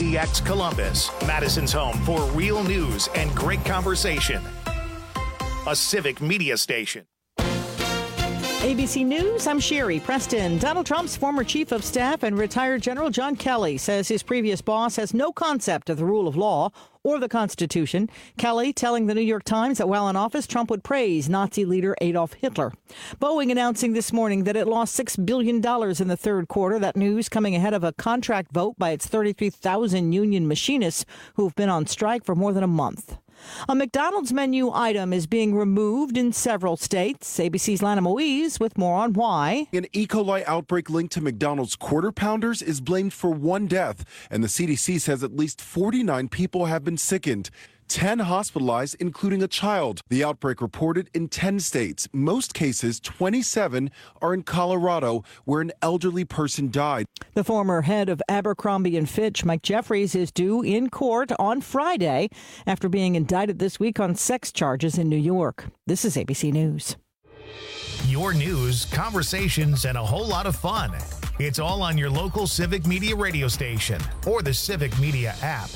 WMDX Columbus, Madison's home for real news and great conversation. A civic media station. ABC News, I'm Sherry Preston. Donald Trump's former chief of staff and retired General John Kelly says his previous boss has no concept of the rule of law or the Constitution. Kelly telling the New York Times that while in office, Trump would praise Nazi leader Adolf Hitler. Boeing announcing this morning that it lost $6 billion in the third quarter. That news coming ahead of a contract vote by its 33,000 union machinists who've been on strike for more than a month. A McDonald's menu item is being removed in several states. ABC's Lana Moise with more on why. An E. coli outbreak linked to McDonald's Quarter Pounders is blamed for one death, and the CDC says at least 49 people have been sickened. 10 hospitalized, including a child. The outbreak reported in 10 states. Most cases, 27, are in Colorado, where an elderly person died. The former head of Abercrombie & Fitch, Mike Jeffries, is due in court on Friday after being indicted this week on sex charges in New York. This is ABC News. Your news, conversations, and a whole lot of fun. It's all on your local Civic Media radio station or the Civic Media app.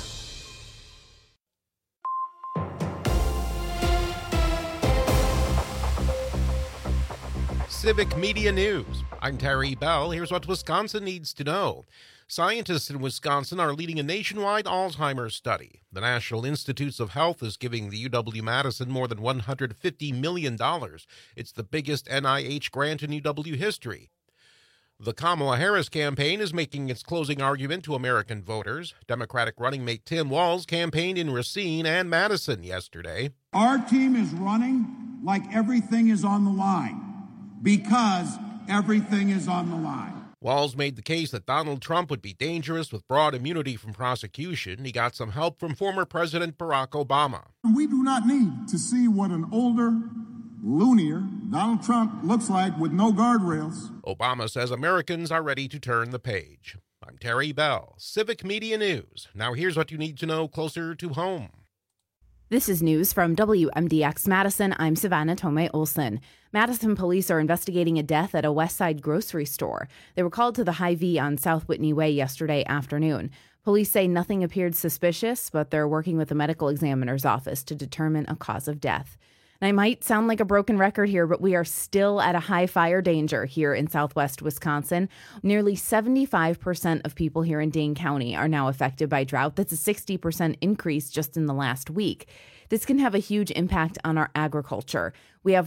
Civic Media News. I'm Terry Bell. Here's what Wisconsin needs to know. Scientists in Wisconsin are leading a nationwide Alzheimer's study. The National Institutes of Health is giving the UW-Madison more than $150 million. It's the biggest NIH grant in UW history. The Kamala Harris campaign is making its closing argument to American voters. Democratic running mate Tim Walz campaigned in Racine and Madison yesterday. Our team is running like everything is on the line. Because everything is on the line. Walz made the case that Donald Trump would be dangerous with broad immunity from prosecution. He got some help from former President Barack Obama. We do not need to see what an older, loonier Donald Trump looks like with no guardrails. Obama says Americans are ready to turn the page. I'm Terry Bell, Civic Media News. Now here's what you need to know closer to home. This is news from WMDX Madison. I'm Savannah Tomei Olson. Madison police are investigating a death at a West Side grocery store. They were called to the Hy-Vee on South Whitney Way yesterday afternoon. Police say nothing appeared suspicious, but they're working with the medical examiner's office to determine a cause of death. And I might sound like a broken record here, but we are still at a high fire danger here in southwest Wisconsin. Nearly 75% of people here in Dane County are now affected by drought. That's a 60% increase just in the last week. This can have a huge impact on our agriculture. We have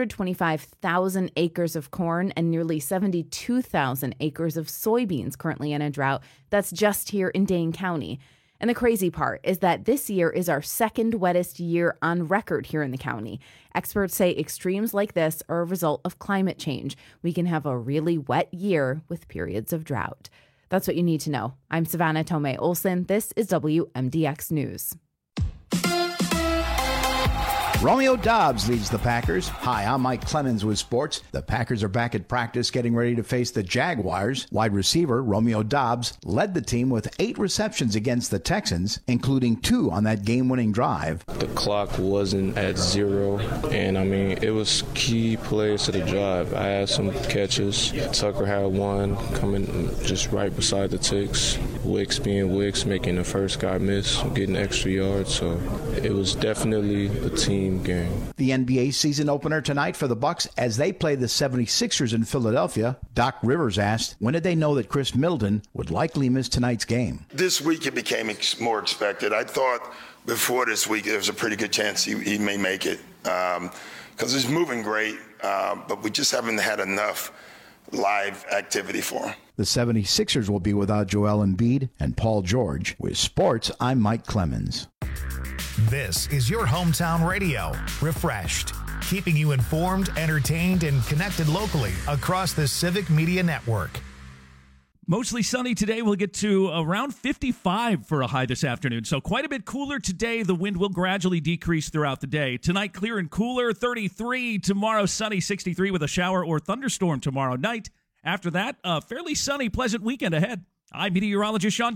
125,000 acres of corn and nearly 72,000 acres of soybeans currently in a drought. That's just here in Dane County. And the crazy part is that this year is our second wettest year on record here in the county. Experts say extremes like this are a result of climate change. We can have a really wet year with periods of drought. That's what you need to know. I'm Savannah Tomei Olson. This is WMDX News. Romeo Doubs leads the Packers. Hi, I'm Mike Clemens with sports. The Packers are back at practice getting ready to face the Jaguars. Wide receiver Romeo Doubs led the team with 8 receptions against the Texans, including 2 on that game-winning drive. The clock wasn't at 0, and it was key plays to the drive. I had some catches. Tucker had one coming just right beside the Ticks. Wicks being Wicks, making the first guy miss, getting extra yards. So it was definitely a team game. The NBA season opener tonight for the Bucks as they play the 76ers in Philadelphia. Doc Rivers asked, when did they know that Chris Middleton would likely miss tonight's game? This week it became more expected. I thought before this week there was a pretty good chance he may make it because he's moving great, but we just haven't had enough live activity for him. The 76ers will be without Joel Embiid and Paul George. With sports, I'm Mike Clemens. This is your hometown radio, Refreshed, keeping you informed, entertained, and connected locally across the Civic Media Network. Mostly sunny today. We'll get to around 55 for a high this afternoon. So quite a bit cooler today. The wind will gradually decrease throughout the day. Tonight, clear and cooler, 33. Tomorrow, sunny, 63 with a shower or thunderstorm tomorrow night. After that, a fairly sunny, pleasant weekend ahead. I'm meteorologist Sean Cable.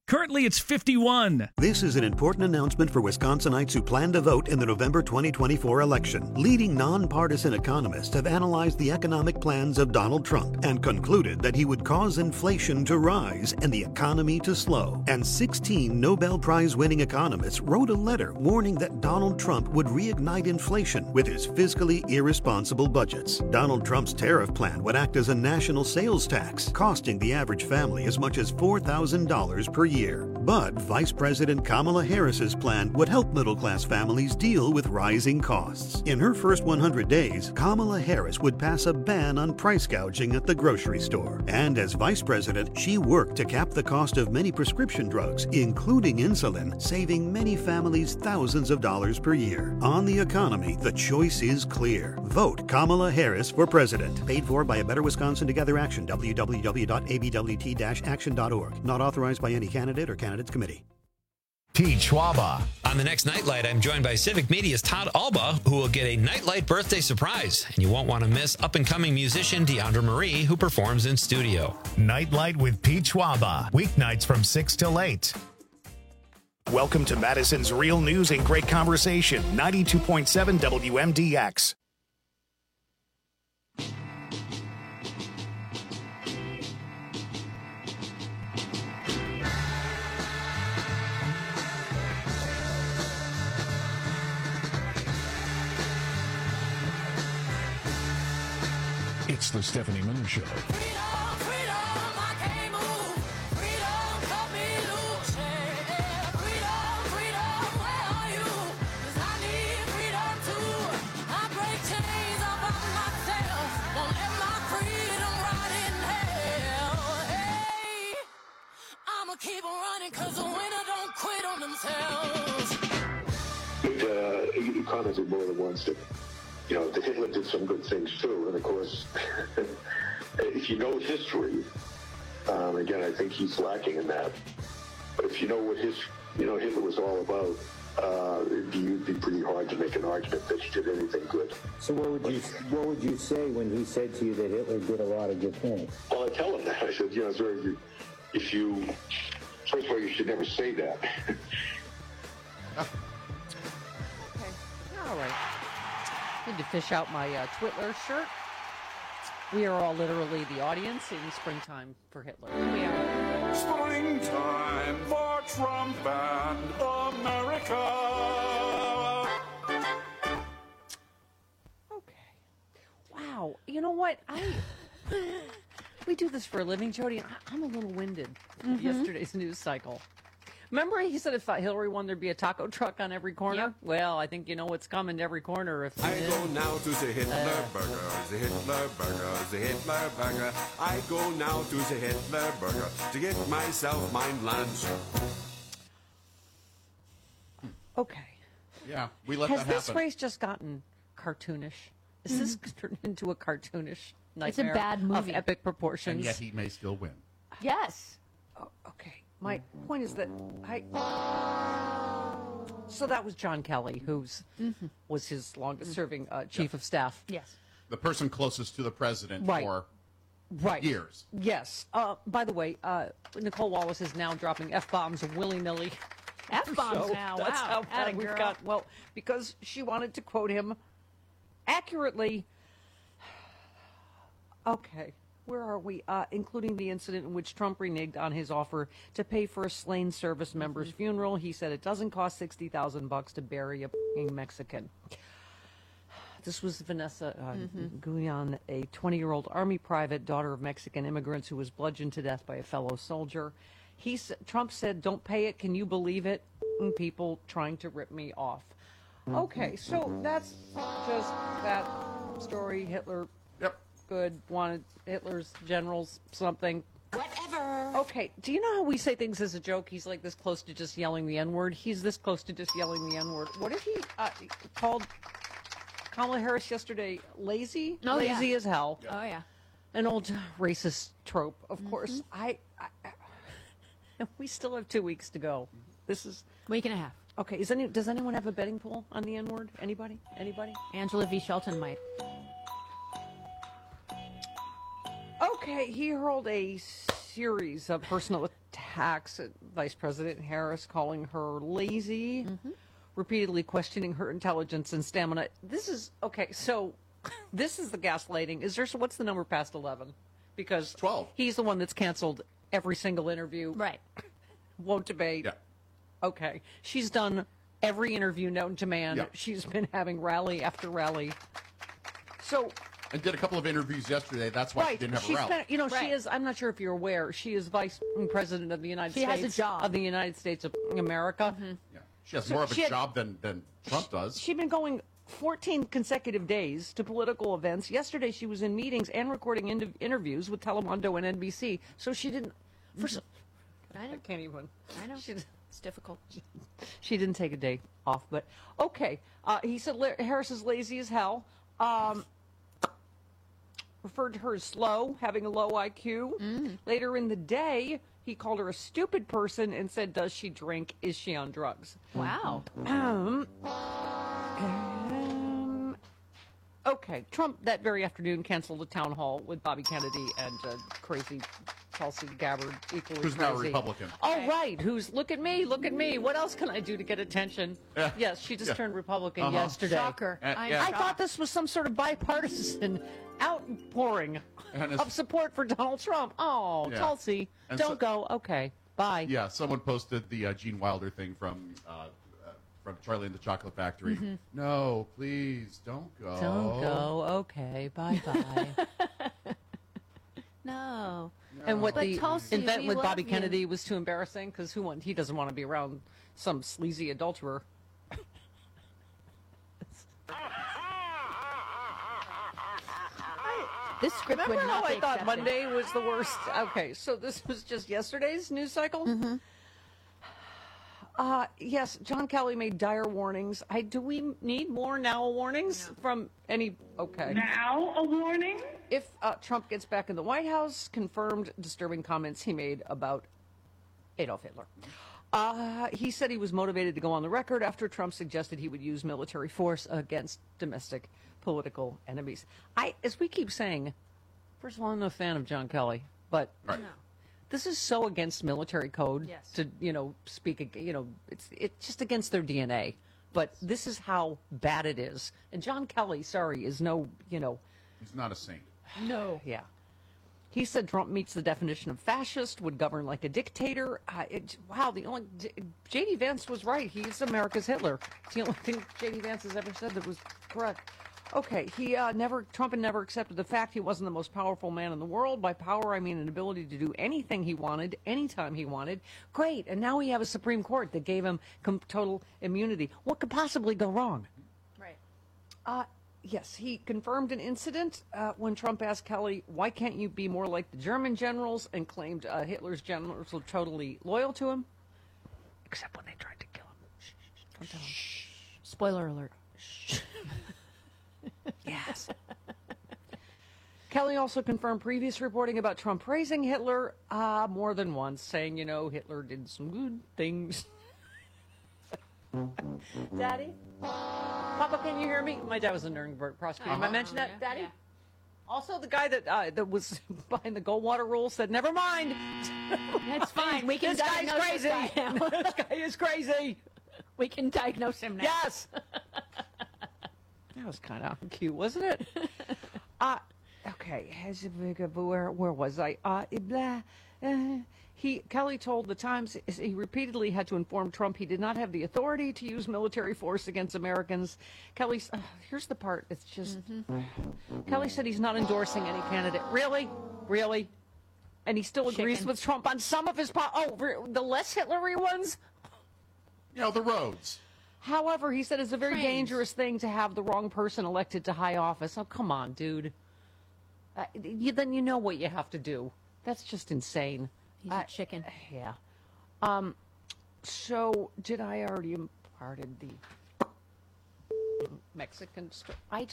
Currently, it's 51. This is an important announcement for Wisconsinites who plan to vote in the November 2024 election. Leading nonpartisan economists have analyzed the economic plans of Donald Trump and concluded that he would cause inflation to rise and the economy to slow. And 16 Nobel Prize-winning economists wrote a letter warning that Donald Trump would reignite inflation with his fiscally irresponsible budgets. Donald Trump's tariff plan would act as a national sales tax, costing the average family as much as $4,000 per year. But Vice President Kamala Harris's plan would help middle-class families deal with rising costs. In her first 100 days, Kamala Harris would pass a ban on price gouging at the grocery store. And as Vice President, she worked to cap the cost of many prescription drugs, including insulin, saving many families thousands of dollars per year. On the economy, the choice is clear. Vote Kamala Harris for president. Paid for by A Better Wisconsin Together Action, www.abwt-action.org. Not authorized by any candidate or candidates committee. Pete Schwaba. On the next Nightlight, I'm joined by Civic Media's Todd Alba, who will get a Nightlight birthday surprise. And you won't want to miss up-and-coming musician Deandra Marie, who performs in studio. Nightlight with Pete Schwaba. Weeknights from 6 till 8. Welcome to Madison's Real News and Great Conversation, 92.7 WMDX. It's the Stephanie Miller Show. Keep running, cause the winner don't quit on themselves. You commented more than once that, that Hitler did some good things too. And of course, if you know history, again, I think he's lacking in that. But if you know what Hitler was all about, it'd be pretty hard to make an argument that he did anything good. So what would you say when he said to you that Hitler did a lot of good things? Well, I tell him that. I said, first of all, you should never say that. Okay. All right. Need to fish out my Twitler shirt. We are all literally the audience in Springtime for Hitler. We are. Springtime for Trump and America. Okay. Wow. You know what? We do this for a living, Jody. I'm a little winded from yesterday's news cycle. Remember he said if Hillary won, there'd be a taco truck on every corner? Yep. Well, I think you know what's coming to every corner. If I go now to the Hitler Burger, the Hitler Burger, the Hitler Burger. I go now to the Hitler Burger to get myself my lunch. Okay. Yeah, we let that happen. Has this race just gotten cartoonish? Is this turned into a cartoonish nightmare? It's a bad movie of epic proportions. And yet he may still win. Yes. Oh, okay. My point is that So that was John Kelly, who's was his longest-serving chief of staff. Yes. The person closest to the president for years. Yes. By the way, Nicole Wallace is now dropping F-bombs willy-nilly. F-bombs now. That's wow. how bad we've got. Well, because she wanted to quote him accurately. Okay. Where are we? Including the incident in which Trump reneged on his offer to pay for a slain service member's funeral. He said it doesn't cost $60,000 to bury a Mexican. This was Vanessa Guyon, a 20-year-old Army private, daughter of Mexican immigrants who was bludgeoned to death by a fellow soldier. Trump said, "Don't pay it. Can you believe it?" And people trying to rip me off. Okay, so that's just that story. Hitler. Good, wanted Hitler's generals something. Whatever. Okay, do you know how we say things as a joke? He's like this close to just yelling the N-word. He's this close to just yelling the N-word. What if he called Kamala Harris yesterday lazy? Oh, lazy yeah. as hell. Yeah. Oh, yeah. An old racist trope, of course. We still have 2 weeks to go. This is... Week and a half. Okay, does anyone have a betting pool on the N-word? Anybody? Angela V. Shelton might. Okay, he hurled a series of personal attacks attacks at Vice President Harris, calling her lazy, repeatedly questioning her intelligence and stamina. This is, okay, so this is the gaslighting. What's the number past 11? Because 12. He's the one that's canceled every single interview. Right. Won't debate. Yeah. Okay. She's done every interview known to man. Yeah. She's been having rally after rally. So... And did a couple of interviews yesterday. That's why she didn't have a rally. She is, I'm not sure if you're aware, she is Vice President of the United States. She has a job. Of the United States of America. Yeah. She has more of a job than Trump does. She'd been going 14 consecutive days to political events. Yesterday she was in meetings and recording interviews with Telemundo and NBC. So she didn't... I know. I can't even. I know. It's difficult. She didn't take a day off, but okay. He said Harris is lazy as hell. Referred to her as slow, having a low IQ. Later in the day, he called her a stupid person and said, does she drink? Is she on drugs? Wow. Okay. Trump that very afternoon canceled a town hall with Bobby Kennedy and crazy Tulsi Gabbard, equally Who's crazy. now a Republican. Oh, right. Who's, look at me. What else can I do to get attention? Yes, she just turned Republican yesterday. Shocker. I thought this was some sort of bipartisan outpouring of support for Donald Trump. Oh, Yeah. Tulsi, And don't go. Okay, bye. Yeah, someone posted the Gene Wilder thing from Charlie and the Chocolate Factory. No, please, don't go. Don't go. Okay, bye-bye. No. And what But the Tulsi, event we with love Bobby you. Kennedy was too embarrassing because he doesn't want to be around some sleazy adulterer. This script Remember would how not I be thought accepted. Monday was the worst? Okay, so this was just yesterday's news cycle? Yes, John Kelly made dire warnings. Do we need more now warnings from any... Okay. Now a warning? If Trump gets back in the White House, confirmed disturbing comments he made about Adolf Hitler. He said he was motivated to go on the record after Trump suggested he would use military force against domestic political enemies. As we keep saying, first of all, I'm not a fan of John Kelly, but this is so against military code to, speak, it's just against their DNA. But this is how bad it is. And John Kelly, is no, He's not a saint. No. Yeah. He said Trump meets the definition of fascist, would govern like a dictator. J.D. Vance was right. He's America's Hitler. It's the only thing J.D. Vance has ever said that was correct. Okay, Trump had never accepted the fact he wasn't the most powerful man in the world. By power, I mean an ability to do anything he wanted, anytime he wanted. Great, and now we have a Supreme Court that gave him total immunity. What could possibly go wrong? Right. Yes, he confirmed an incident when Trump asked Kelly, why can't you be more like the German generals, and claimed Hitler's generals were totally loyal to him, except when they tried to kill him. Don't tell him. Spoiler alert. Yes. Kelly also confirmed previous reporting about Trump praising Hitler more than once, saying, Hitler did some good things. Daddy? Papa, can you hear me? My dad was a Nuremberg prosecutor. Did I mention that, Daddy? Yeah. Also, the guy that was behind the Goldwater rule said, never mind. That's fine. We can This guy's diagnose crazy. this guy now. This guy is crazy. We can diagnose him now. Yes. That was kind of cute, wasn't it? Okay. Where was I? Kelly told the Times he repeatedly had to inform Trump he did not have the authority to use military force against Americans. Kelly, here's the part. It's just Kelly said he's not endorsing any candidate. Really? And he still agrees with Trump on some of his the less Hitlery ones. The roads. However, he said it's a very dangerous thing to have the wrong person elected to high office. Oh, come on, dude. Then you know what you have to do. That's just insane. He's a chicken. Yeah. So, did I already imparted the Mexican story? I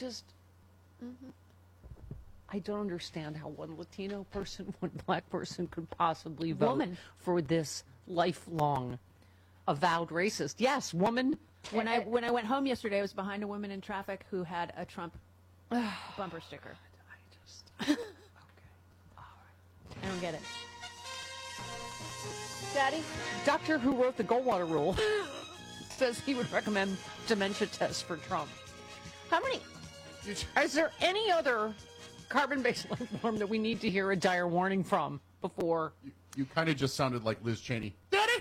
don't understand how one Latino person, one black person could possibly vote for this lifelong avowed racist. Yes, woman. When I went home yesterday, I was behind a woman in traffic who had a Trump bumper sticker. Okay. All right. I don't get it. Daddy? Doctor who wrote the Goldwater rule says he would recommend dementia tests for Trump. How many? Is there any other carbon-based life form that we need to hear a dire warning from before? You kind of just sounded like Liz Cheney. Daddy!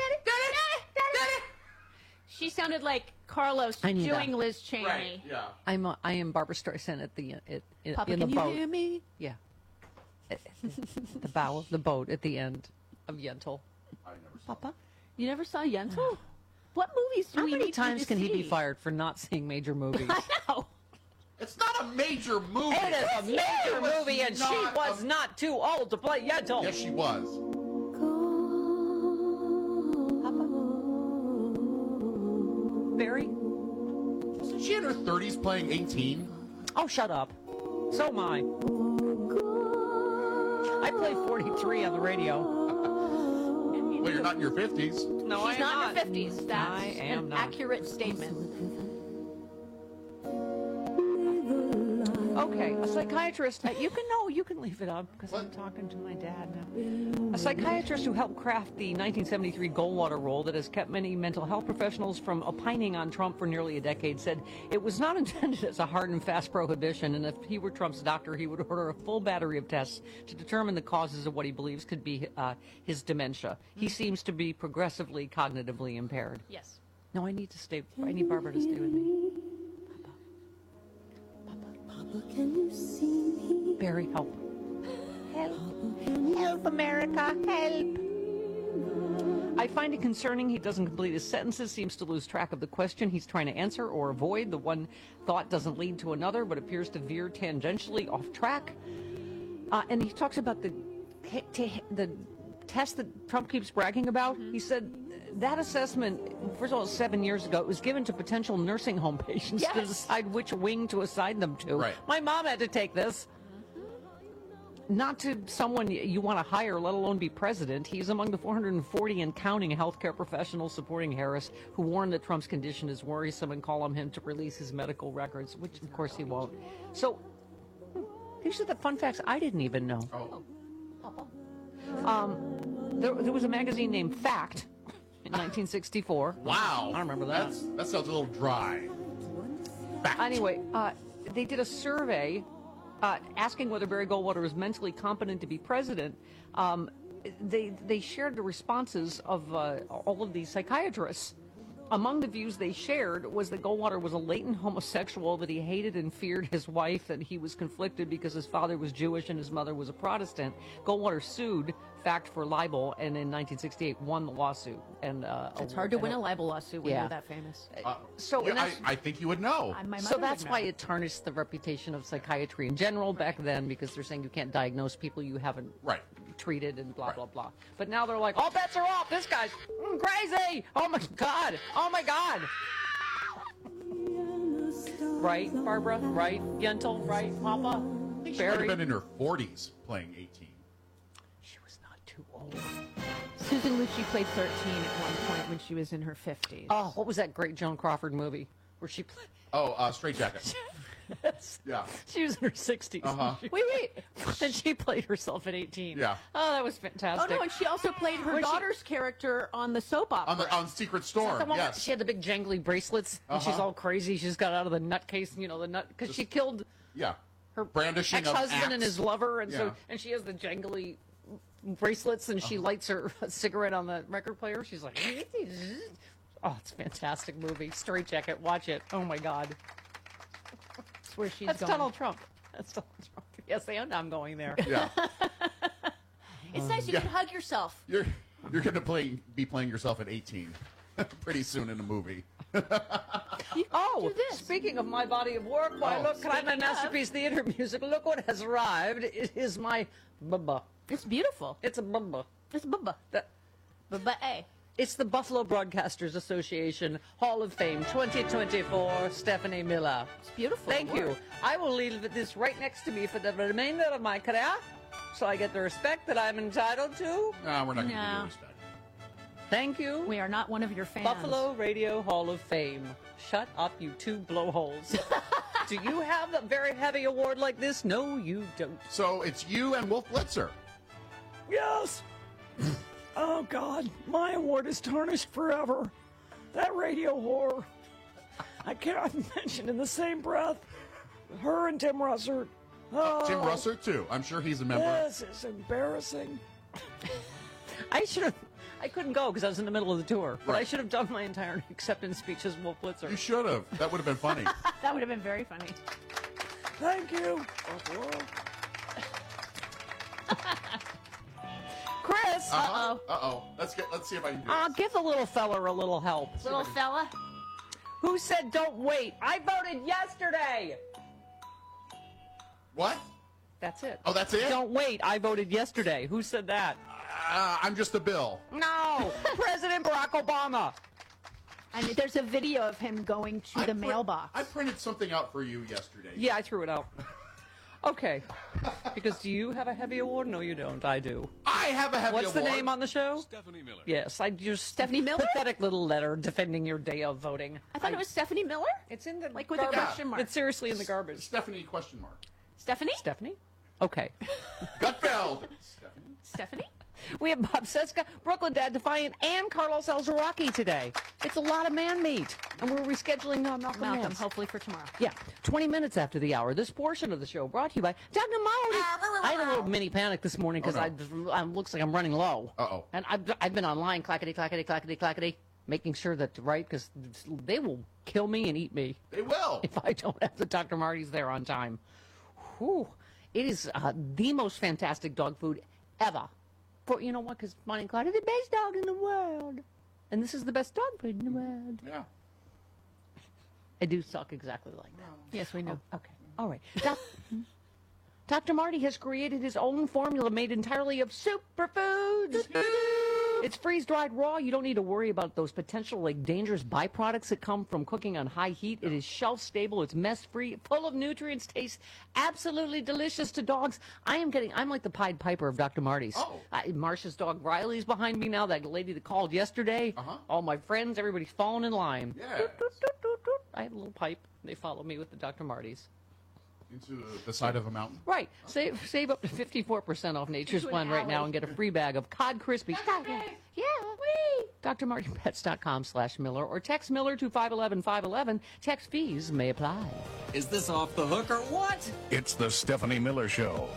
She sounded like Carlos doing Liz Cheney. Right, yeah. I am Barbara Streisand at the Papa, in the can boat. you hear me? Yeah. The bow of the boat at the end of Yentl. Papa, you never saw Yentl? What movies do How we many need times to can he be see? fired for not seeing major movies? I know. It's not a major movie. It is a major movie, and she was not too old to play Yentl. Yes, she was. Barry? Wasn't she in her 30s playing 18? Oh, shut up. So am I. I play 43 on the radio. Well, you're not in your 50s. No, She's I am not in her 50s. That's I am an not. accurate statement. Okay, a psychiatrist. You can leave it up because I'm talking to my dad now. A psychiatrist who helped craft the 1973 Goldwater rule that has kept many mental health professionals from opining on Trump for nearly a decade said it was not intended as a hard and fast prohibition, and if he were Trump's doctor, he would order a full battery of tests to determine the causes of what he believes could be his dementia. He seems to be progressively cognitively impaired. Yes. No, I need Barbara to stay with me. Can you see me? Barry, help. Help, America, help. I find it concerning he doesn't complete his sentences, seems to lose track of the question he's trying to answer or avoid. The one thought doesn't lead to another, but appears to veer tangentially off track. And he talks about the test that Trump keeps bragging about. He said that assessment, first of all, 7 years ago, it was given to potential nursing home patients to decide which wing to assign them to. Right. My mom had to take this. Not to someone you want to hire, let alone be president. He's among the 440 and counting healthcare professionals supporting Harris who warned that Trump's condition is worrisome and call on him to release his medical records, which of course he won't. So these are the fun facts I didn't even know. There was a magazine named Fact in 1964. Wow. I remember that. That sounds a little dry. Anyway, they did a survey asking whether Barry Goldwater was mentally competent to be president. They shared the responses of all of these psychiatrists. Among the views they shared was that Goldwater was a latent homosexual, that he hated and feared his wife, that he was conflicted because his father was Jewish and his mother was a Protestant. Goldwater sued Fact for libel, and in 1968 won the lawsuit. And It's hard to win a libel lawsuit when you're that famous. I think you would know. So that's why it tarnished the reputation of psychiatry in general back then, because they're saying you can't diagnose people you haven't treated and blah, blah, blah. But now they're like, all bets are off. This guy's crazy. Oh, my God. Oh, my God. Right, Barbara? Right, Yentl? Right, Papa? I think she might have been in her 40s playing 18. She was not too old. Susan Lucci played 13 at one point when she was in her 50s. Oh, what was that great Joan Crawford movie where she played? Oh, Straight Jacket. Yes. Yeah. She was in her 60s. Uh-huh. Wait. And she played herself at 18. Yeah. Oh, that was fantastic. Oh, no, and she also played her daughter's character on the soap opera. On Secret Storm, yes. She had the big jangly bracelets, and she's all crazy. She's got out of the nutcase, because she killed her brandishing of ex-husband and axe. his lover, and and she has the jangly bracelets, and she lights her cigarette on the record player. She's like, oh, it's a fantastic movie. Straight Jacket, watch it. Oh my God. That's where she's That's going. Donald Trump. That's Donald Trump. Yes, and I'm going there. Yeah. It's nice you can hug yourself. You're going to be playing yourself at 18 pretty soon in the movie. Oh, speaking of my body of work, why, look, Climate Masterpiece Theater music. Look what has arrived. It is my bubba. It's beautiful. It's a bubba. It's bubba. Bubba A. It's the Buffalo Broadcasters Association Hall of Fame 2024, Stephanie Miller. It's beautiful. Thank you. I will leave this right next to me for the remainder of my career, so I get the respect that I'm entitled to. No, we're not going to give you respect. Thank you. We are not one of your fans. Buffalo Radio Hall of Fame. Shut up, you two blowholes. Do you have a very heavy award like this? No, you don't. So it's you and Wolf Blitzer. Yes. Oh, God, my award is tarnished forever. That radio whore. I cannot mention in the same breath her and Tim Russert. Oh, Tim Russert, too. I'm sure he's a member. This is embarrassing. I couldn't go because I was in the middle of the tour. But Right. I should have done my entire acceptance speech as Wolf Blitzer. You should have. That would have been funny. That would have been very funny. Thank you. Chris. Uh-oh. Uh-oh. Let's see if I can do it. Give the little fella a little help. Little fella? Who said don't wait? I voted yesterday. What? That's it. Oh, that's it? Don't wait. I voted yesterday. Who said that? I'm just a bill. No. President Barack Obama. And there's a video of him going to the mailbox. I printed something out for you yesterday. Yeah, I threw it out. Okay. Because do you have a heavy award? No, you don't. I do. I have a heavy What's award. the name on the show? Stephanie Miller. Yes, I just Stephanie Miller? pathetic little letter defending your day of voting. I thought it was Stephanie Miller? It's in the Like with a garbage. question mark. It's seriously in the garbage. Stephanie question mark. Stephanie? Stephanie? Okay. Gutfeld. Stephanie? We have Bob Seska, Brooklyn Dad Defiant, and Carlos Alzaraki today. It's a lot of man meat, and we're rescheduling Malcolm Nance. Hopefully for tomorrow. Yeah, 20 minutes after the hour. This portion of the show brought to you by Dr. Marty. I had a little mini panic this morning because I looks like I'm running low. Uh-oh. And I've been online, clackety, clackety, clackety, clackety, making sure that, right, because they will kill me and eat me. They will. If I don't have the Dr. Marty's there on time. Whew. It is the most fantastic dog food ever. For, you know what? Because Bonnie and Clyde are the best dog in the world. And this is the best dog food in the world. Yeah. I do suck exactly like that. Yes, we know. Okay. All right. Dr. Marty has created his own formula made entirely of superfoods. It's freeze-dried raw. You don't need to worry about those potential dangerous byproducts that come from cooking on high heat. It is shelf-stable. It's mess-free, full of nutrients, tastes absolutely delicious to dogs. I'm like the Pied Piper of Dr. Marty's. Oh. Marcia's dog Riley's behind me now. That lady that called yesterday. Uh-huh. All my friends, everybody's falling in line. Yeah. I have a little pipe. They follow me with the Dr. Marty's. Into the side of a mountain. Right. Save up to 54% off Nature's Blend right now and get a free bag of Cod Crispy. Yeah. DrMartyPets.com/Miller or text Miller to 511-511. Text fees may apply. Is this off the hook or what? It's the Stephanie Miller Show.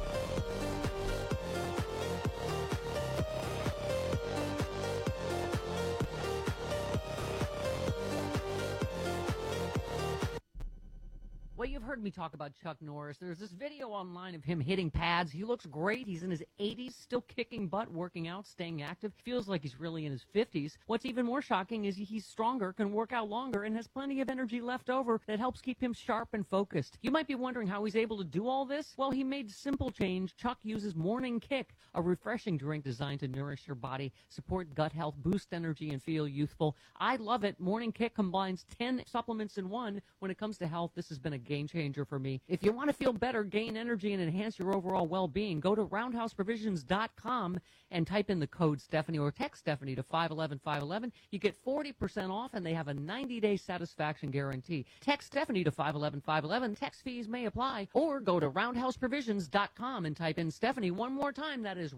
Well, you've heard me talk about Chuck Norris. There's this video online of him hitting pads. He looks great. He's in his 80s, still kicking butt, working out, staying active. Feels like he's really in his 50s. What's even more shocking is he's stronger, can work out longer, and has plenty of energy left over that helps keep him sharp and focused. You might be wondering how he's able to do all this. Well, he made simple change. Chuck uses Morning Kick, a refreshing drink designed to nourish your body, support gut health, boost energy, and feel youthful. I love it. Morning Kick combines 10 supplements in one. When it comes to health, this has been a game changer for me. If you want to feel better, gain energy, and enhance your overall well-being, go to roundhouseprovisions.com and type in the code Stephanie or text Stephanie to 511-511. You get 40% off, and they have a 90-day satisfaction guarantee. Text Stephanie to 511-511. Text fees may apply. Or go to roundhouseprovisions.com and type in Stephanie one more time. That is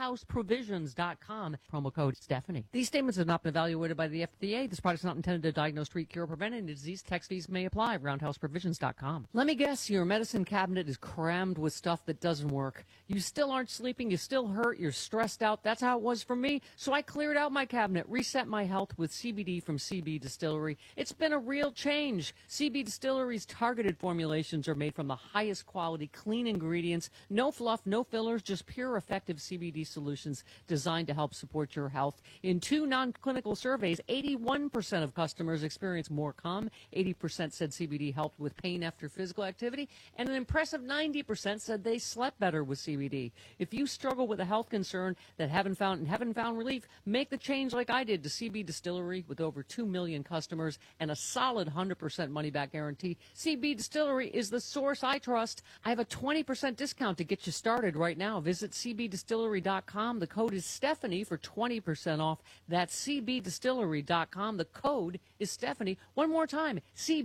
roundhouseprovisions.com. Promo code Stephanie. These statements have not been evaluated by the FDA. This product is not intended to diagnose, treat, cure, or prevent any disease. Text fees may apply. Roundhouseprovisions.com. Let me guess, your medicine cabinet is crammed with stuff that doesn't work. You still aren't sleeping. You still hurt. You're stressed out. That's how it was for me. So I cleared out my cabinet, reset my health with CBD from CB Distillery. It's been a real change. CB Distillery's targeted formulations are made from the highest quality, clean ingredients. No fluff, no fillers, just pure, effective CBD solutions designed to help support your health. In 2 non-clinical surveys, 81% of customers experienced more calm. 80% said CBD helped with pain after physical activity, and an impressive 90% said they slept better with CBD. If you struggle with a health concern that haven't found relief, make the change like I did to CB Distillery with over 2 million customers and a solid 100% money-back guarantee. CB Distillery is the source I trust. I have a 20% discount to get you started right now. Visit cbdistillery.com. The code is Stephanie for 20% off. That's cbdistillery.com. The code is Stephanie. One more time,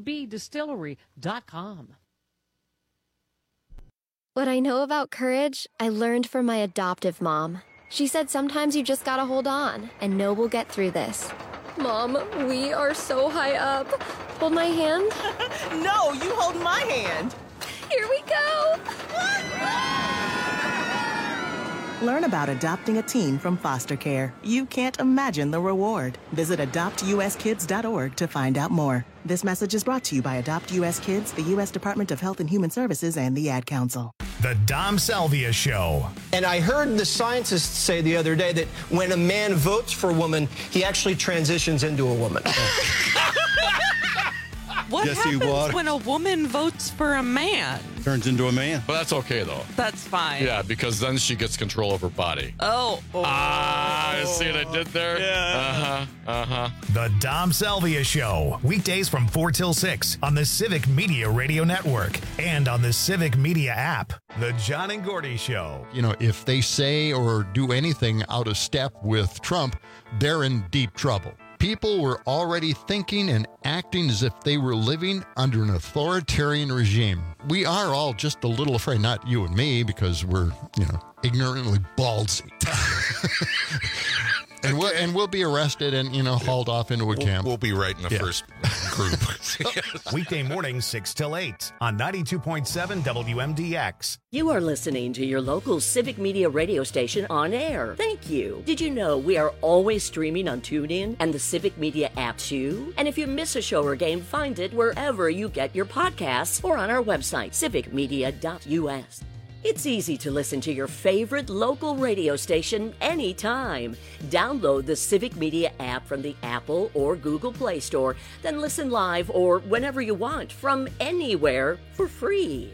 cbdistillery.com. What I know about courage, I learned from my adoptive mom. She said sometimes you just gotta hold on and know we'll get through this. Mom, we are so high up. Hold my hand. No, you hold my hand. Here we go. Learn about adopting a teen from foster care. You can't imagine the reward. Visit adoptuskids.org to find out more. This message is brought to you by Adopt U.S. Kids, the U.S. Department of Health and Human Services, and the Ad Council. The Dom Salvia Show. And I heard the scientists say the other day that when a man votes for a woman, he actually transitions into a woman. What happens when a woman votes for a man? Turns into a man. Well, that's okay, though. That's fine. Yeah, because then she gets control of her body. Oh. See what I did there? Yeah. The Dom Salvia Show. Weekdays from 4 till 6 on the Civic Media Radio Network and on the Civic Media app. The John and Gordy Show. You know, if they say or do anything out of step with Trump, they're in deep trouble. People were already thinking and acting as if they were living under an authoritarian regime. We are all just a little afraid, not you and me, because we're, ignorantly ballsy. And we'll be arrested and, hauled off into a camp. We'll be right in the first group. Weekday mornings 6 till 8 on 92.7 WMDX. You are listening to your local Civic Media radio station on air. Thank you. Did you know we are always streaming on TuneIn and the Civic Media app too? And if you miss a show or game, find it wherever you get your podcasts or on our website, civicmedia.us. It's easy to listen to your favorite local radio station anytime. Download the Civic Media app from the Apple or Google Play Store, then listen live or whenever you want from anywhere for free.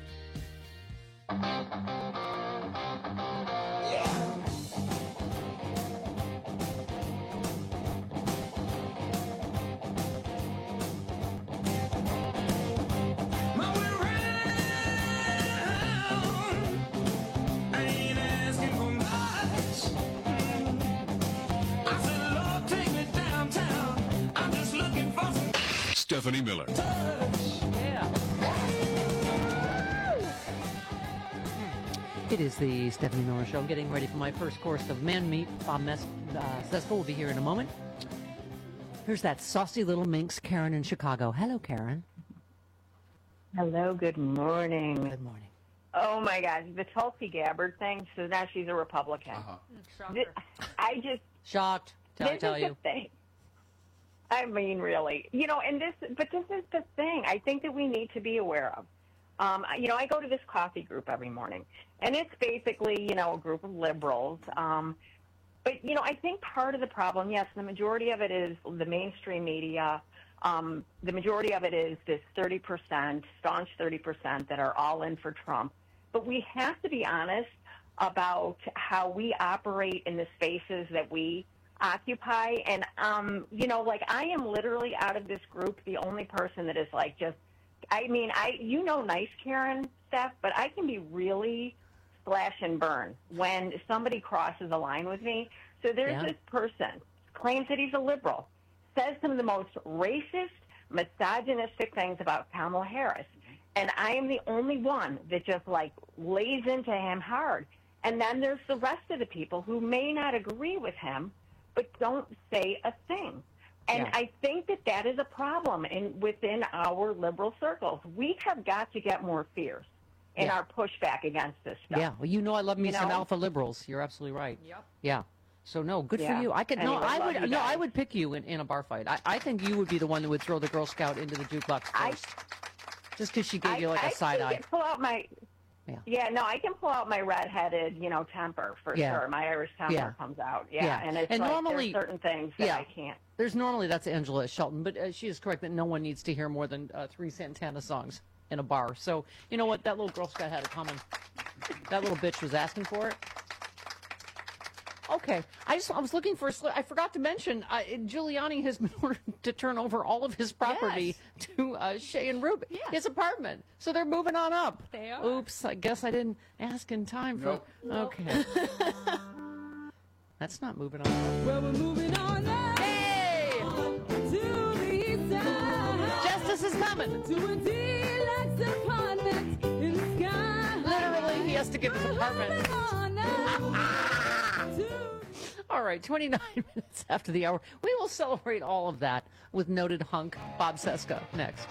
Stephanie Miller. It is the Stephanie Miller Show. I'm getting ready for my first course of man meat. Bob Sesko will be here in a moment. Here's that saucy little minx, Karen in Chicago. Hello, Karen. Hello, good morning. Good morning. Oh, my gosh, the Tulsi Gabbard thing, so now she's a Republican. I just... Shocked, I tell you. Thing. I mean, really. And this is the thing I think that we need to be aware of. I go to this coffee group every morning, and it's basically, a group of liberals. But, I think part of the problem, yes, the majority of it is the mainstream media. The majority of it is this 30%, staunch 30% that are all in for Trump. But we have to be honest about how we operate in the spaces that we occupy. And, I am literally out of this group the only person that is nice Karen, Steph, but I can be really slash and burn when somebody crosses a line with me. So there's this person, claims that he's a liberal, says some of the most racist, misogynistic things about Kamala Harris. And I am the only one that just lays into him hard. And then there's the rest of the people who may not agree with him, but don't say a thing. And I think that is a problem within our liberal circles. We have got to get more fierce in our pushback against this stuff. Yeah, well, I love me some alpha liberals. You're absolutely right. Yep. Yeah. So no, good for you. I would pick you in a bar fight. I think you would be the one that would throw the Girl Scout into the jukebox first. Just because she gave you a side eye. Pull out my. I can pull out my redheaded, temper for sure. My Irish temper comes out. And it's normally there's certain things that I can't. That's Angela Shelton, but she is correct that no one needs to hear more than 3 Santana songs in a bar. So you know what? That little Girl Scout had it coming. That little bitch was asking for it. Okay, I was looking for I forgot to mention Giuliani has been ordered to turn over all of his property to Shea and Rubin, his apartment. So they're moving on up. They are. Oops, I guess I didn't ask in time for. Nope. Okay. That's not moving on. Well, we're moving on now. Hey! To the east side. Justice is coming. To a deluxe apartment in the sky. Literally, he has to get his apartment. To All right, 29 minutes after the hour. We will celebrate all of that with noted hunk Bob Cesca next.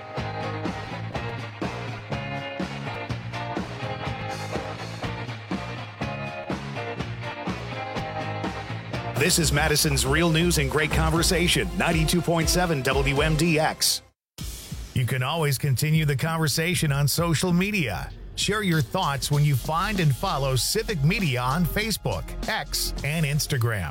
This is Madison's Real News and Great Conversation, 92.7 WMDX. You can always continue the conversation on social media. Share your thoughts when you find and follow Civic Media on Facebook, X, and Instagram.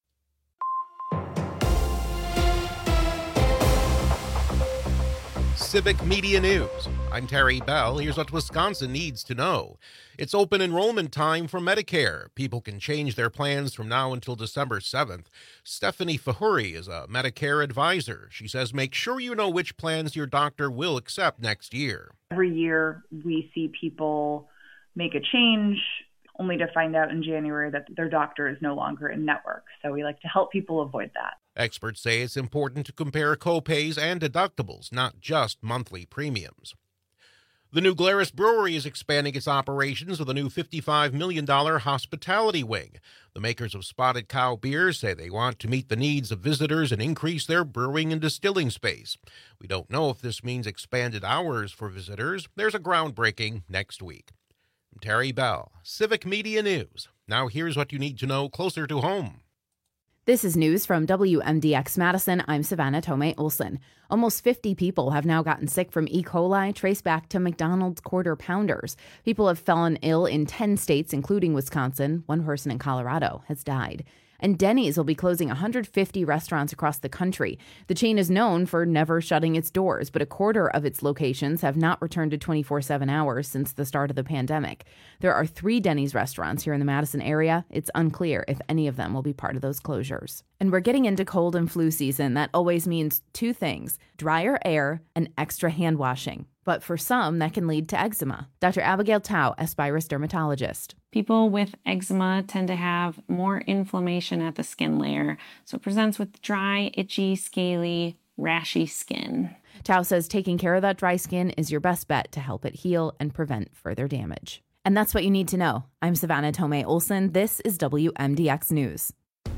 Civic Media News. I'm Terry Bell. Here's what Wisconsin needs to know. It's open enrollment time for Medicare. People can change their plans from now until December 7th. Stephanie Fahuri is a Medicare advisor. She says make sure you know which plans your doctor will accept next year. Every year we see people make a change only to find out in January that their doctor is no longer in network. So we like to help people avoid that. Experts say it's important to compare copays and deductibles, not just monthly premiums. The New Glarus Brewery is expanding its operations with a new $55 million hospitality wing. The makers of Spotted Cow beers say they want to meet the needs of visitors and increase their brewing and distilling space. We don't know if this means expanded hours for visitors. There's a groundbreaking next week. I'm Terry Bell, Civic Media News. Now here's what you need to know closer to home. This is news from WMDX Madison. I'm Savannah Tomei Olson. Almost 50 people have now gotten sick from E. coli traced back to McDonald's Quarter Pounders. People have fallen ill in 10 states, including Wisconsin. One person in Colorado has died. And Denny's will be closing 150 restaurants across the country. The chain is known for never shutting its doors, but a quarter of its locations have not returned to 24/7 hours since the start of the pandemic. There are 3 Denny's restaurants here in the Madison area. It's unclear if any of them will be part of those closures. And we're getting into cold and flu season. That always means 2 things: drier air and extra hand washing. But for some, that can lead to eczema. Dr. Abigail Tao, Aspirus dermatologist. People with eczema tend to have more inflammation at the skin layer, so it presents with dry, itchy, scaly, rashy skin. Tao says taking care of that dry skin is your best bet to help it heal and prevent further damage. And that's what you need to know. I'm Savannah Tomei Olson. This is WMDX News.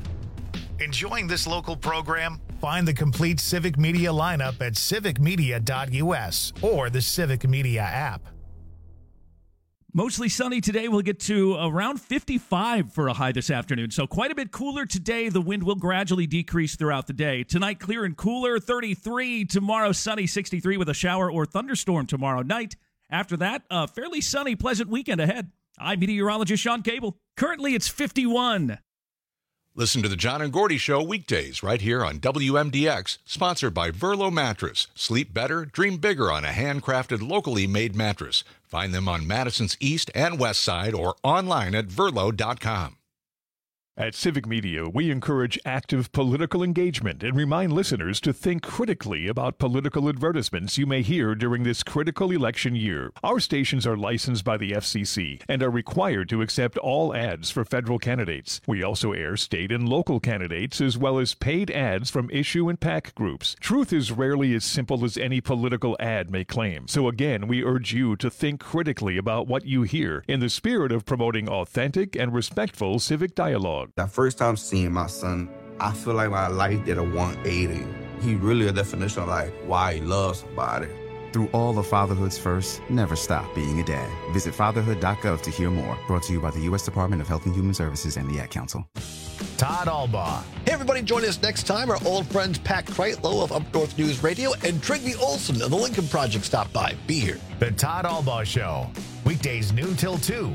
Enjoying this local program? Find the complete Civic Media lineup at civicmedia.us or the Civic Media app. Mostly sunny today. We'll get to around 55 for a high this afternoon. So quite a bit cooler today. The wind will gradually decrease throughout the day. Tonight, clear and cooler, 33. Tomorrow, sunny, 63 with a shower or thunderstorm tomorrow night. After that, a fairly sunny, pleasant weekend ahead. I'm meteorologist Sean Cable. Currently, it's 51. Listen to the John and Gordy Show weekdays right here on WMDX, sponsored by Verlo Mattress. Sleep better, dream bigger on a handcrafted, locally made mattress. Find them on Madison's East and West Side or online at verlo.com. At Civic Media, we encourage active political engagement and remind listeners to think critically about political advertisements you may hear during this critical election year. Our stations are licensed by the FCC and are required to accept all ads for federal candidates. We also air state and local candidates as well as paid ads from issue and PAC groups. Truth is rarely as simple as any political ad may claim. So again, we urge you to think critically about what you hear in the spirit of promoting authentic and respectful civic dialogue. That first time seeing my son, I feel like my life did a 180. He really a definition of like why he loves somebody. Through all of Fatherhood's first, never stop being a dad. Visit fatherhood.gov to hear more. Brought to you by the U.S. Department of Health and Human Services and the Ad Council. Todd Albaugh. Hey, everybody, join us next time. Our old friends Pat Kreitlow of Up North News Radio and Trigby Olson of the Lincoln Project stop by. Be here. The Todd Albaugh Show. Weekdays noon till 2.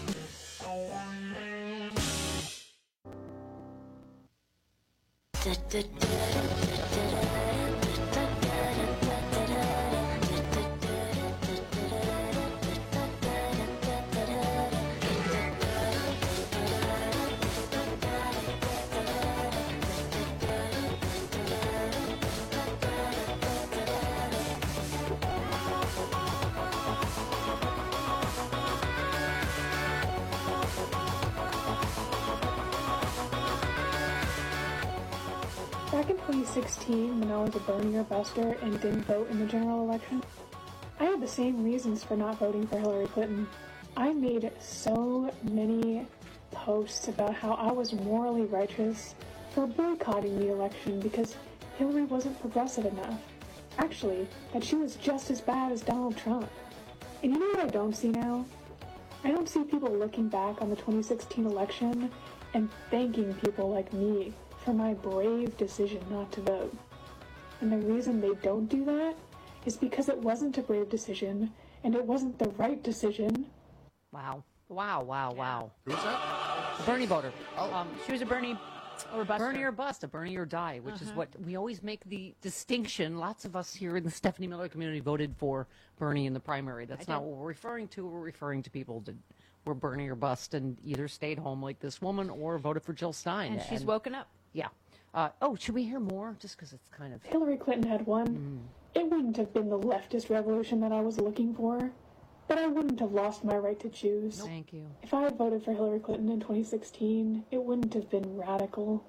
Back in 2016, when I was a Bernie or Buster and didn't vote in the general election, I had the same reasons for not voting for Hillary Clinton. I made so many posts about how I was morally righteous for boycotting the election because Hillary wasn't progressive enough. Actually, that she was just as bad as Donald Trump. And you know what I don't see now? I don't see people looking back on the 2016 election and thanking people like me for my brave decision not to vote. And the reason they don't do that is because it wasn't a brave decision and it wasn't the right decision. Wow. Wow. Who's that? Bernie voter. Oh. She was a Bernie or bust. Bernie or bust, a Bernie or die, which is what we always make the distinction. Lots of us here in the Stephanie Miller community voted for Bernie in the primary. That's not what we're referring to. We're referring to people that were Bernie or bust and either stayed home like this woman or voted for Jill Stein. And she's woken up. Yeah. Should we hear more? Just because it's kind of... Hillary Clinton had won. It wouldn't have been the leftist revolution that I was looking for, but I wouldn't have lost my right to choose. Thank you. If I had voted for Hillary Clinton in 2016, it wouldn't have been radical.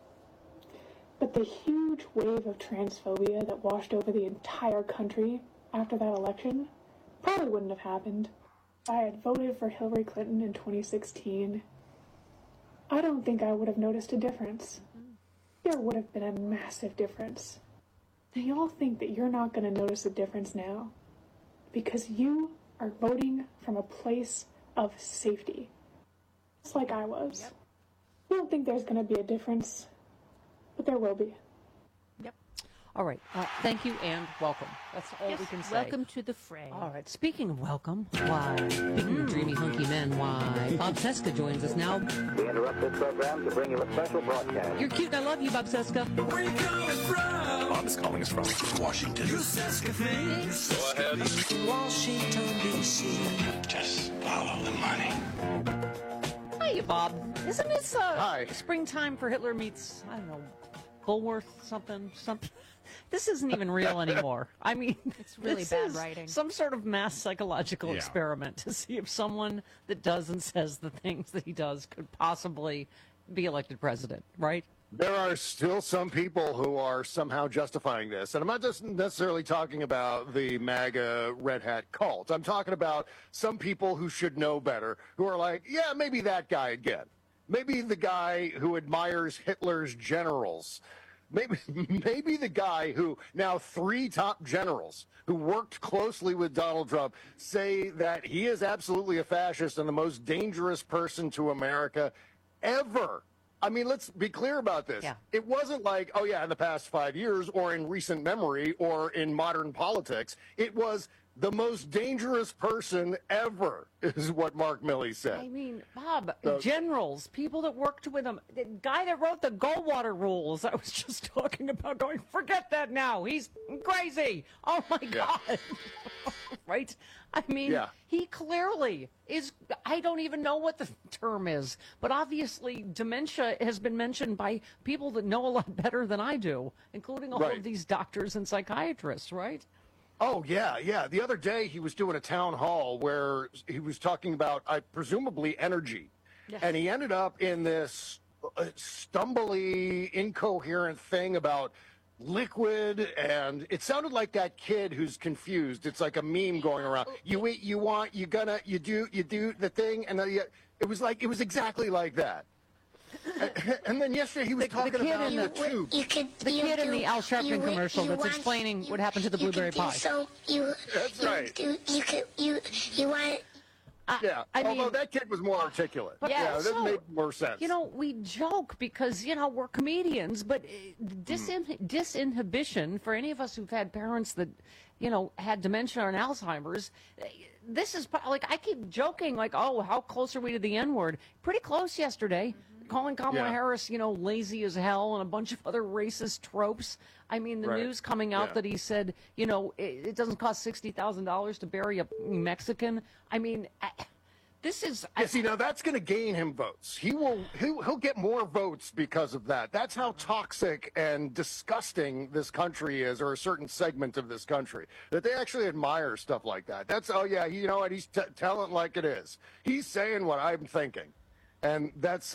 But the huge wave of transphobia that washed over the entire country after that election probably wouldn't have happened. If I had voted for Hillary Clinton in 2016, I don't think I would have noticed a difference. There would have been a massive difference. Now y'all think that you're not going to notice a difference now because you are voting from a place of safety. Just like I was. Yep. I don't think there's going to be a difference, but there will be. Yep. All right. Thank you and welcome. That's all we can say. Welcome to the fray. All right. Speaking of welcome, speaking of dreamy, hunky men, Bob Cesca joins us now. We interrupt this program to bring you a special broadcast. You're cute. I love you, Bob Cesca. Where you coming from? Bob is calling us from Washington. You Cesca things. Go ahead. Washington, D.C. Just follow the money. Hiya, Bob. Isn't this springtime for Hitler meets, I don't know, Bulworth, something? This isn't even real anymore. I mean, it's really bad writing. Some sort of mass psychological experiment to see if someone that does and says the things that he does could possibly be elected president, right? There are still some people who are somehow justifying this. And I'm not just necessarily talking about the MAGA Red Hat cult. I'm talking about some people who should know better, who are like, yeah, maybe that guy again. Maybe the guy who admires Hitler's generals. Maybe the guy who now 3 top generals who worked closely with Donald Trump say that he is absolutely a fascist and the most dangerous person to America ever. I mean, let's be clear about this. Yeah. It wasn't like, oh, yeah, in the past 5 years or in recent memory or in modern politics. It was the most dangerous person ever, is what Mark Milley said. I mean, Bob, generals, people that worked with him, the guy that wrote the Goldwater rules, I was just talking about going, forget that now. He's crazy. Oh, my God. Right? I mean, he clearly is, I don't even know what the term is, but obviously dementia has been mentioned by people that know a lot better than I do, including all of these doctors and psychiatrists, right? Oh, yeah. The other day he was doing a town hall where he was talking about, presumably, energy. Yes. And he ended up in this stumbly, incoherent thing about liquid, and it sounded like that kid who's confused. It's like a meme going around. You eat, you want, you gonna, you do the thing, and it was exactly like that. And then yesterday he was talking about the tube. The kid in the Al Sharpton commercial that's explaining what happened to the blueberry pie. That's right. You want... Although that kid was more articulate. That made more sense. You know, we joke because, we're comedians, but disinhibition, for any of us who've had parents that, had dementia and Alzheimer's, this is, like, I keep joking, like, oh, how close are we to the N-word? Pretty close yesterday. Calling Kamala Harris, lazy as hell and a bunch of other racist tropes. I mean, the news coming out that he said, it doesn't cost $60,000 to bury a Mexican. I mean, this is... now that's going to gain him votes. He'll get more votes because of that. That's how toxic and disgusting this country is, or a certain segment of this country, that they actually admire stuff like that. That's, you know what, he's telling like it is. He's saying what I'm thinking. And that's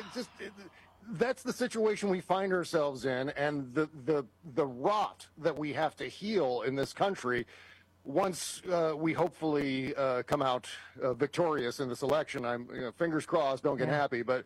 that's the situation we find ourselves in, and the rot that we have to heal in this country once we hopefully come out victorious in this election, fingers crossed, don't get happy, but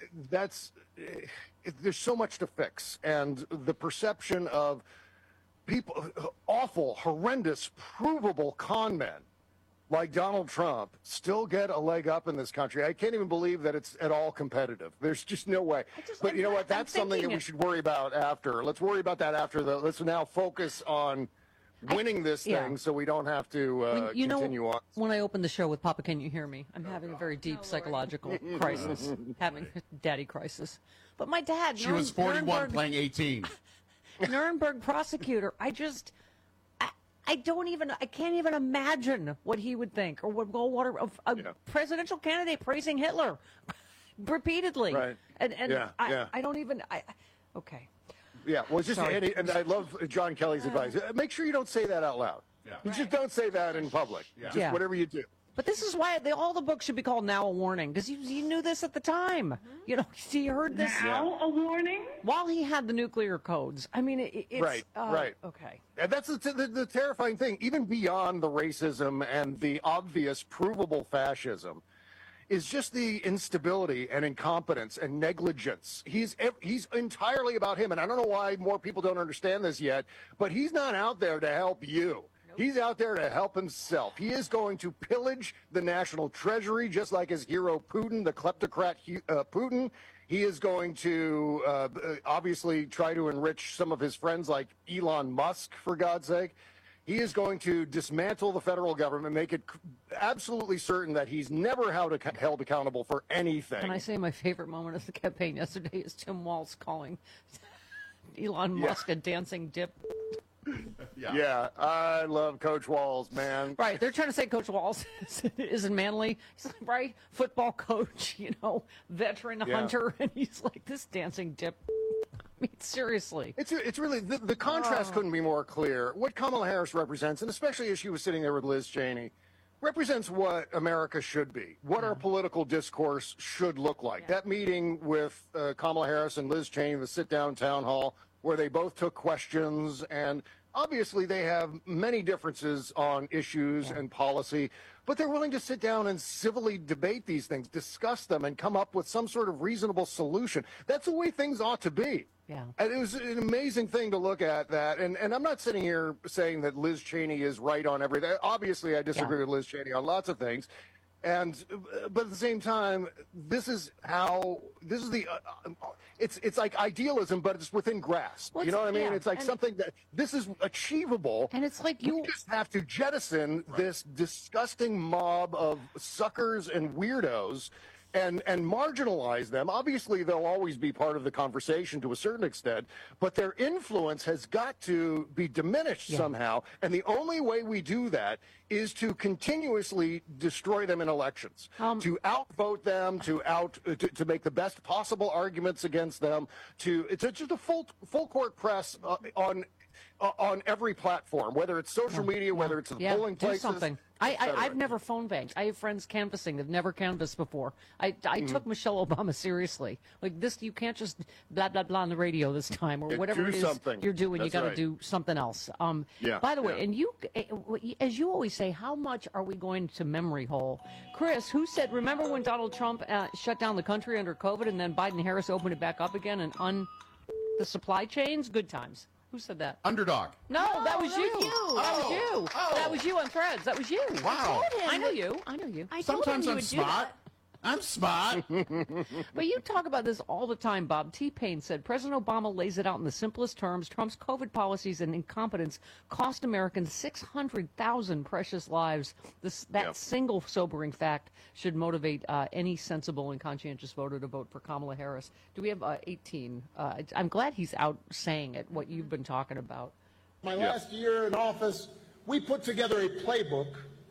there's so much to fix. And the perception of people, awful, horrendous, provable con men like Donald Trump still get a leg up in this country. I can't even believe that it's at all competitive. There's just no way. But you know what? That's something that we should worry about after. Let's worry about that after. Let's now focus on winning this thing so we don't have to continue on. When I opened the show with Papa, Can You Hear Me? I'm having a very deep psychological crisis, having a daddy crisis. But my dad, she was 41 playing 18. Nuremberg prosecutor, I can't even imagine what he would think or what Goldwater of a presidential candidate praising Hitler repeatedly. Right. I don't even, okay. Yeah, well, it's just, and I love John Kelly's advice. Make sure you don't say that out loud. Yeah. You just don't say that in public. Yeah. Just whatever you do. But this is why all the books should be called Now a Warning, because you knew this at the time. You know, he heard this. Now a warning? While he had the nuclear codes. I mean, it's... Right. Okay. And that's the terrifying thing. Even beyond the racism and the obvious provable fascism is just the instability and incompetence and negligence. He's entirely about him. And I don't know why more people don't understand this yet, but he's not out there to help you. He's out there to help himself. He is going to pillage the national treasury, just like his hero Putin, the kleptocrat Putin. He is going to obviously try to enrich some of his friends like Elon Musk, for God's sake. He is going to dismantle the federal government, make it absolutely certain that he's never held accountable for anything. Can I say my favorite moment of the campaign yesterday is Tim Walz calling Elon Musk a dancing dip? Yeah, I love Coach Walz, man. Right, they're trying to say Coach Walz isn't manly. He's like, right, football coach, veteran hunter, and he's like, this dancing dip. I mean, seriously. It's really, the contrast couldn't be more clear. What Kamala Harris represents, and especially as she was sitting there with Liz Cheney, represents what America should be, what our political discourse should look like. That meeting with Kamala Harris and Liz Cheney, the sit-down town hall, where they both took questions, and obviously they have many differences on issues and policy, but they're willing to sit down and civilly debate these things, discuss them, and come up with some sort of reasonable solution. That's the way things ought to be. Yeah. And it was an amazing thing to look at that. And I'm not sitting here saying that Liz Cheney is right on everything. Obviously, I disagree with Liz Cheney on lots of things. But at the same time, it's like idealism, but it's within grasp. Well, you know what I mean? yeah, It's like something that this is achievable. And it's like you just have to jettison this disgusting mob of suckers and weirdos and marginalize them. Obviously, they'll always be part of the conversation to a certain extent, but their influence has got to be diminished somehow. And the only way we do that is to continuously destroy them in elections, to outvote them, to make the best possible arguments against them. It's just a full court press on every platform, whether it's social media, whether it's the polling places. Something. I've never phone banked. I have friends canvassing that've never canvassed before. I took Michelle Obama seriously. Like this, you can't just blah, blah, blah on the radio this time or whatever it is you're doing. You got to do something else. By the way, and you, as you always say, how much are we going to memory hole? Chris, who said, remember when Donald Trump shut down the country under COVID and then Biden Harris opened it back up again and the supply chains? Good times. Who said that? Underdog. No, that was you. That was you. That was you on Threads. That was you. Wow. I know you. Sometimes I'm smart. I'm smart. But you talk about this all the time, Bob. T-Pain said President Obama lays it out in the simplest terms. Trump's COVID policies and incompetence cost Americans 600,000 precious lives. That single sobering fact should motivate any sensible and conscientious voter to vote for Kamala Harris. Do we have 18? I'm glad he's out saying it, what you've been talking about. My last year in office, we put together a playbook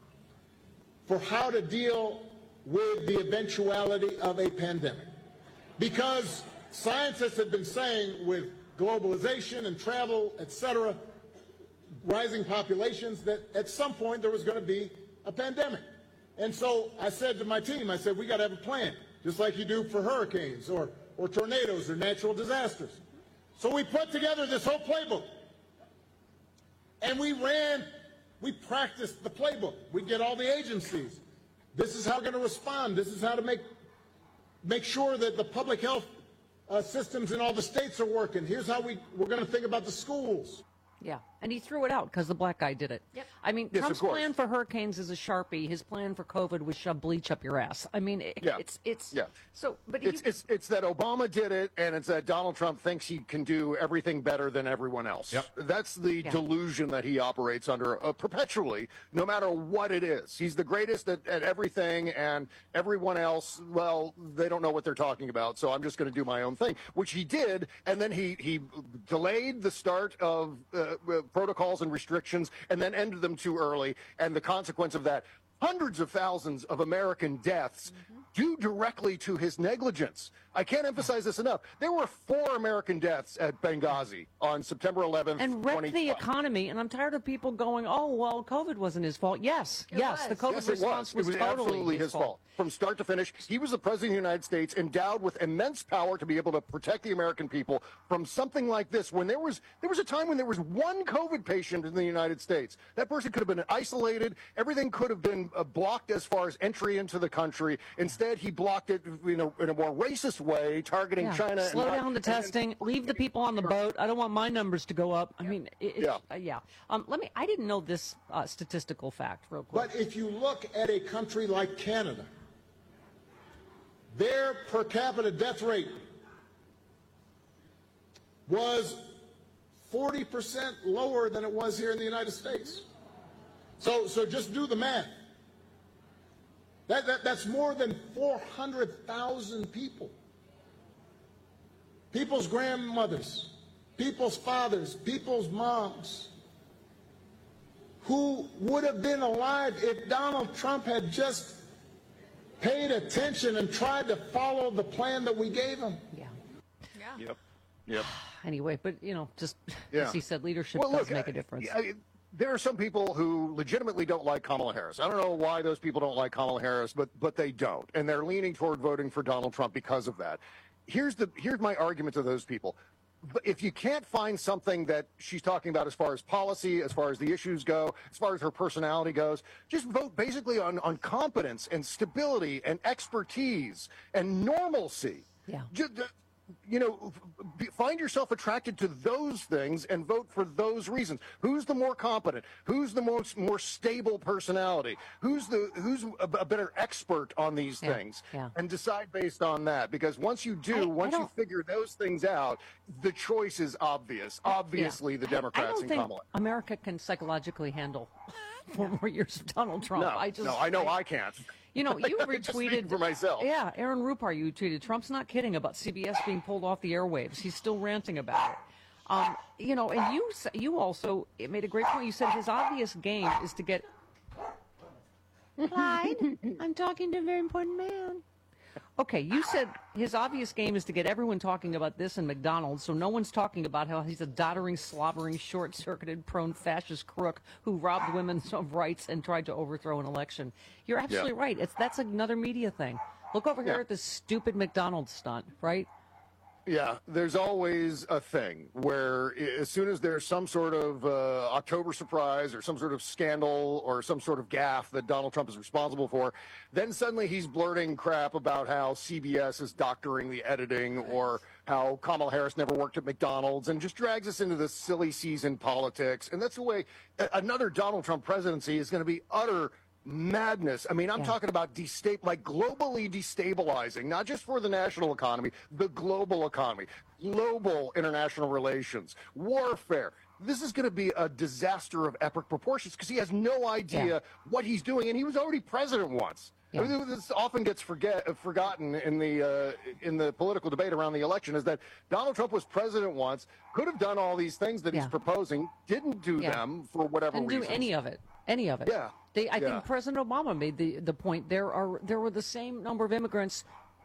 for how to deal with the eventuality of a pandemic. Because scientists have been saying with globalization and travel, etc., rising populations, that at some point there was going to be a pandemic. And so I said to my team, I said, we got to have a plan, just like you do for hurricanes or tornadoes or natural disasters. So we put together this whole playbook. And we ran We practiced the playbook. We get all the agencies. This is how we're going to respond. This is how to make sure that the public health systems in all the states are working. Here's how we're going to think about the schools. Yeah, and he threw it out because the black guy did it. Yep. I mean, Yes, Trump's of course. plan for hurricanes is a Sharpie. His plan for COVID was shove bleach up your ass. I mean, it's so. But it's that Obama did it, and it's that Donald Trump thinks he can do everything better than everyone else. Yep. That's the delusion that he operates under perpetually, no matter what it is. He's the greatest at everything, and everyone else, well, they don't know what they're talking about. So I'm just going to do my own thing, which he did, and then he delayed the start of protocols and restrictions, and then ended them too early. And the consequence of that, hundreds of thousands of American deaths due directly to his negligence. I can't emphasize this enough. There were 4 American deaths at Benghazi on September 11th, and wrecked 2012. the economy. And I'm tired of people going, "Oh, well, COVID wasn't his fault." Yes, the COVID response It was totally absolutely his fault. From start to finish, he was the president of the United States, endowed with immense power to be able to protect the American people from something like this. When there was a time when there was one COVID patient in the United States, that person could have been isolated. Everything could have been blocked as far as entry into the country. Instead, he blocked it, in a more racist way, targeting China. Slow down the testing. Leave the people on the boat. I don't want my numbers to go up. I mean, I didn't know this statistical fact real quick. But if you look at a country like Canada, their per capita death rate was 40% lower than it was here in the United States. So just do the math. That's more than 400,000 people. People's grandmothers, people's fathers, people's moms, who would have been alive if Donald Trump had just paid attention and tried to follow the plan that we gave him. Yep. Anyway, but as he said, leadership does make a difference. There are some people who legitimately don't like Kamala Harris. I don't know why those people don't like Kamala Harris, but they don't, and they're leaning toward voting for Donald Trump because of that. Here's my argument to those people. But if you can't find something that she's talking about as far as policy, as far as the issues go, as far as her personality goes, just vote basically on competence and stability and expertise and normalcy. Yeah. Find yourself attracted to those things and vote for those reasons. Who's the more competent? Who's the more stable personality? Who's a better expert on these things? Yeah. And decide based on that. Because once you you figure those things out, the choice is obvious. Obviously, the Democrats and Kamala. I don't think America can psychologically handle 4 more years of Donald Trump. I know I can't. You retweeted for myself. Yeah, Aaron Rupar, you tweeted, Trump's not kidding about CBS being pulled off the airwaves. He's still ranting about it. And you also made a great point. You said his obvious game is to get. Clyde, I'm talking to a very important man. Okay, you said his obvious game is to get everyone talking about this in McDonald's, so no one's talking about how he's a doddering, slobbering, short-circuited, prone fascist crook who robbed women of rights and tried to overthrow an election. You're absolutely right. That's another media thing. Look over here at this stupid McDonald's stunt, right? Yeah, there's always a thing where as soon as there's some sort of October surprise or some sort of scandal or some sort of gaffe that Donald Trump is responsible for, then suddenly he's blurting crap about how CBS is doctoring the editing or how Kamala Harris never worked at McDonald's and just drags us into this silly season politics. And that's the way another Donald Trump presidency is going to be utter madness. I mean, I'm talking about globally destabilizing, not just for the national economy, the global economy, global international relations, warfare. This is going to be a disaster of epic proportions because he has no idea what he's doing, and he was already president once. Yeah. I mean, this often gets forgotten in the political debate around the election, is that Donald Trump was president once, could have done all these things that he's proposing, didn't do them for whatever reason. Didn't do any of it. Yeah. I think President Obama made the point. There were the same number of immigrants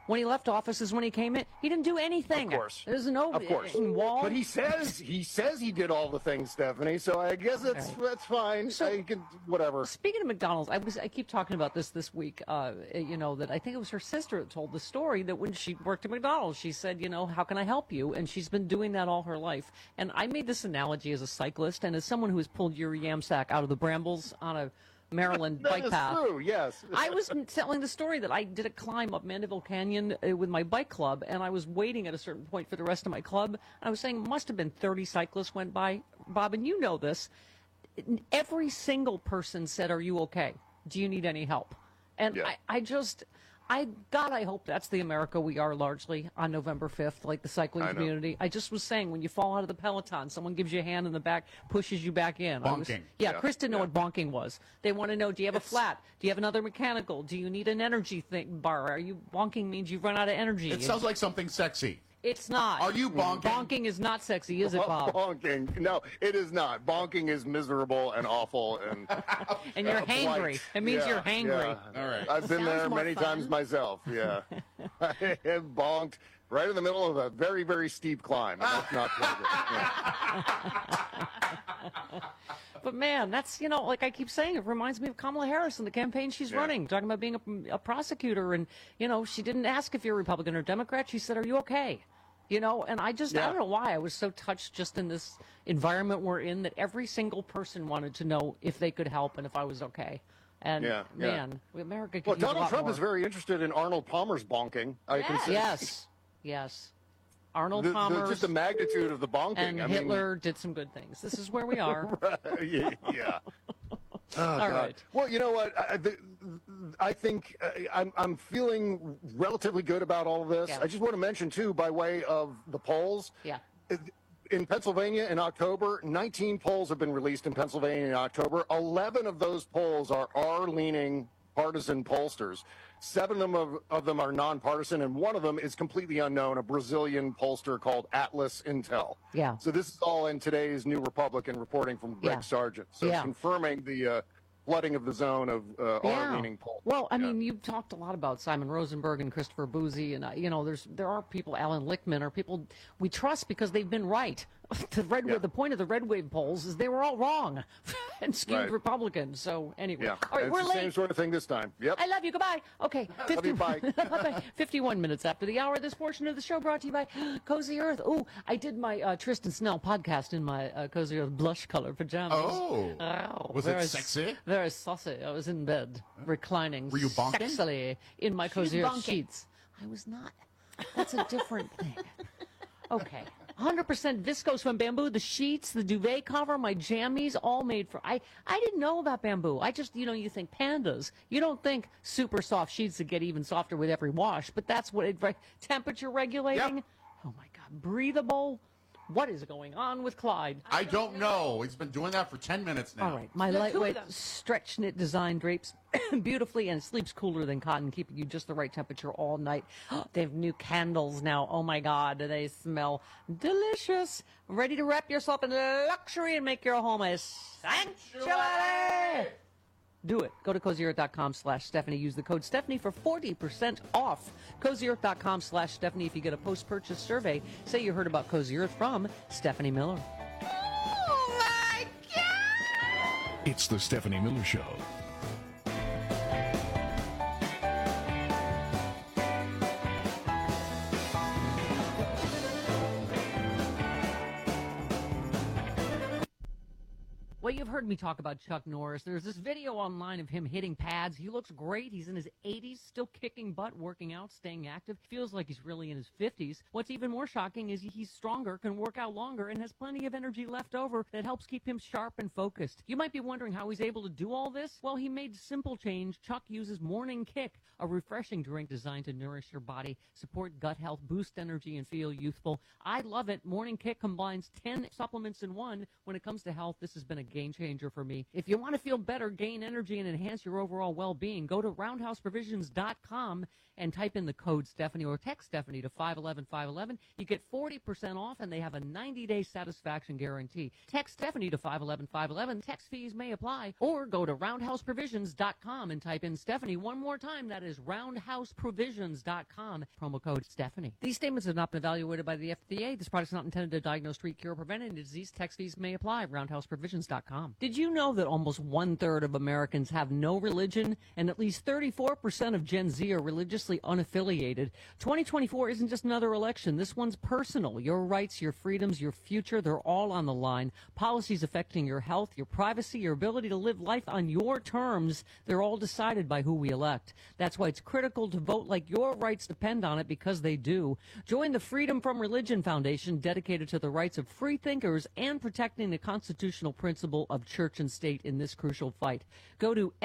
When he left office is when he came in. He didn't do anything. Of course. There's no Of course. wall. But he says he did all the things, Stephanie. So I guess that's fine. So- I can, whatever. Speaking of McDonald's, I keep talking about this week. That I think it was her sister that told the story that when she worked at McDonald's, she said, how can I help you? And she's been doing that all her life. And I made this analogy as a cyclist and as someone who has pulled your yam sack out of the brambles on a Maryland bike path. That is true, yes. I was telling the story that I did a climb up Mandeville Canyon with my bike club, and I was waiting at a certain point for the rest of my club. I was saying must have been 30 cyclists went by, Bob, and you know this. Every single person said, "Are you okay? Do you need any help?" And Yeah. I hope that's the America we are largely on November 5th, like the cycling I know. community. I just was saying, when you fall out of the Peloton, someone gives you a hand in the back, pushes you back in. Bonking. Yeah, Chris didn't know what bonking was. They want to know, do you have a flat? Do you have another mechanical? Do you need an energy bar? Bonking means you've run out of energy. It sounds like something sexy. It's not. Are you bonking? Bonking is not sexy, is it, Bob? Bonking. No, it is not. Bonking is miserable and awful and And you're hangry. blight. It means you're hangry. Yeah. All right. I've been Sounds there more many fun. times myself. Yeah. I have bonked right in the middle of a very, very steep climb. And that's not pleasant. Yeah. But man, that's, like I keep saying, it reminds me of Kamala Harris and the campaign she's running, talking about being a prosecutor. And, she didn't ask if you're Republican or Democrat. She said, "Are you okay?" And I don't know why I was so touched just in this environment we're in that every single person wanted to know if they could help and if I was okay. And man, America could Well, use a Donald lot Trump more. is very interested in Arnold Palmer's bonking. I can say. Yes. Arnold Just Palmer the magnitude of the bonking. and I Hitler did some good things. This is where we are. mean, yeah. Oh, All God. right. Well, you know what? I think I'm feeling relatively good about all of this. Yeah. I just want to mention, too, by way of the polls. Yeah. In Pennsylvania in October, 19 polls have been released in Pennsylvania in October. 11 of those polls are R-leaning partisan pollsters. 7 of them are nonpartisan, and one of them is completely unknown, a Brazilian pollster called Atlas Intel. Yeah. So this is all in today's New Republican reporting from Greg Yeah. Sargent. So Yeah. confirming the flooding of the zone of R-leaning polls. Well, I mean, you've talked a lot about Simon Rosenberg and Christopher Boozy, and there are people, Alan Lichtman, are people we trust because they've been right. The point of the red wave polls is they were all wrong and skewed Right. Republican. So anyway, Yeah. all right, it's we're the late. same sort of thing this time. Yep. I love you. Goodbye. Okay. Love you. Bye. Bye. 51 minutes after the hour. This portion of the show brought to you by Cozy Earth. Oh, I did my Tristan Snell podcast in my Cozy Earth blush color pajamas. Oh. Was it sexy? Very saucy. I was in bed, reclining Were you bonking? sexily in my Cozy was Earth bonking. sheets. I was not. That's a different thing. Okay. 100% viscose from bamboo. The sheets, the duvet cover, my jammies, all made for. I didn't know about bamboo. I just, you think pandas. You don't think super soft sheets that get even softer with every wash, but that's what temperature regulating. Yep. Oh my God. Breathable. What is going on with Clyde? I don't know. He's been doing that for 10 minutes now. All right, my There's two of lightweight them. stretch knit design drapes beautifully and sleeps cooler than cotton, keeping you just the right temperature all night. They have new candles now. Oh my God, they smell delicious. Ready to wrap yourself in luxury and make your home a sanctuary. Do it. Go to CozyEarth.com/Stephanie. Use the code Stephanie for 40% off. CozyEarth.com/Stephanie. If you get a post-purchase survey, say you heard about Cozy Earth from Stephanie Miller. Oh my God! It's the Stephanie Miller Show. Well, you've heard me talk about Chuck Norris. There's this video online of him hitting pads. He looks great. He's in his 80s, still kicking butt, working out, staying active. Feels like he's really in his 50s. What's even more shocking is he's stronger, can work out longer, and has plenty of energy left over that helps keep him sharp and focused. You might be wondering how he's able to do all this. Well, he made simple change. Chuck uses Morning Kick, a refreshing drink designed to nourish your body, support gut health, boost energy, and feel youthful. I love it. Morning Kick combines 10 supplements in one. When it comes to health, this has been a game changer for me. If you want to feel better, gain energy, and enhance your overall well-being, go to roundhouseprovisions.com and type in the code Stephanie or text Stephanie to 511-511. You get 40% off, and they have a 90-day satisfaction guarantee. Text Stephanie to 511-511. Text fees may apply. Or go to roundhouseprovisions.com and type in Stephanie one more time. That is roundhouseprovisions.com. Promo code Stephanie. These statements have not been evaluated by the FDA. This product is not intended to diagnose, treat, cure, or prevent any disease. Text fees may apply. Roundhouseprovisions.com. Did you know that almost 1/3 of Americans have no religion, and at least 34% of Gen Z are religiously unaffiliated? 2024 isn't just another election. This one's personal. Your rights, your freedoms, your future, they're all on the line. Policies affecting your health, your privacy, your ability to live life on your terms, they're all decided by who we elect. That's why it's critical to vote like your rights depend on it, because they do. Join the Freedom from Religion Foundation, dedicated to the rights of free thinkers and protecting the constitutional principle of church and state in this crucial fight. Go to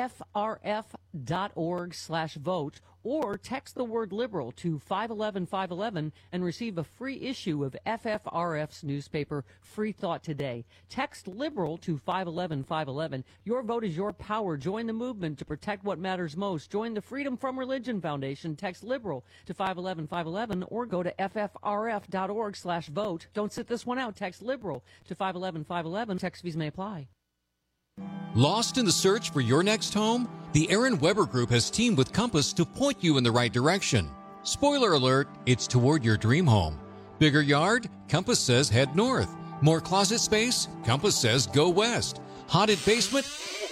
ffrf.org/vote or text the word liberal to 511-511 and receive a free issue of FFRF's newspaper, Free Thought Today. Text liberal to 511-511. Your vote is your power. Join the movement to protect what matters most. Join the Freedom from Religion Foundation. Text liberal to 511-511 or go to ffrf.org/vote. Don't sit this one out. Text liberal to 511-511. Text fees may apply. Lost in the search for your next home? The Aaron Weber Group has teamed with Compass to point you in the right direction. Spoiler alert, it's toward your dream home. Bigger yard? Compass says head north. More closet space? Compass says go west. Haunted basement?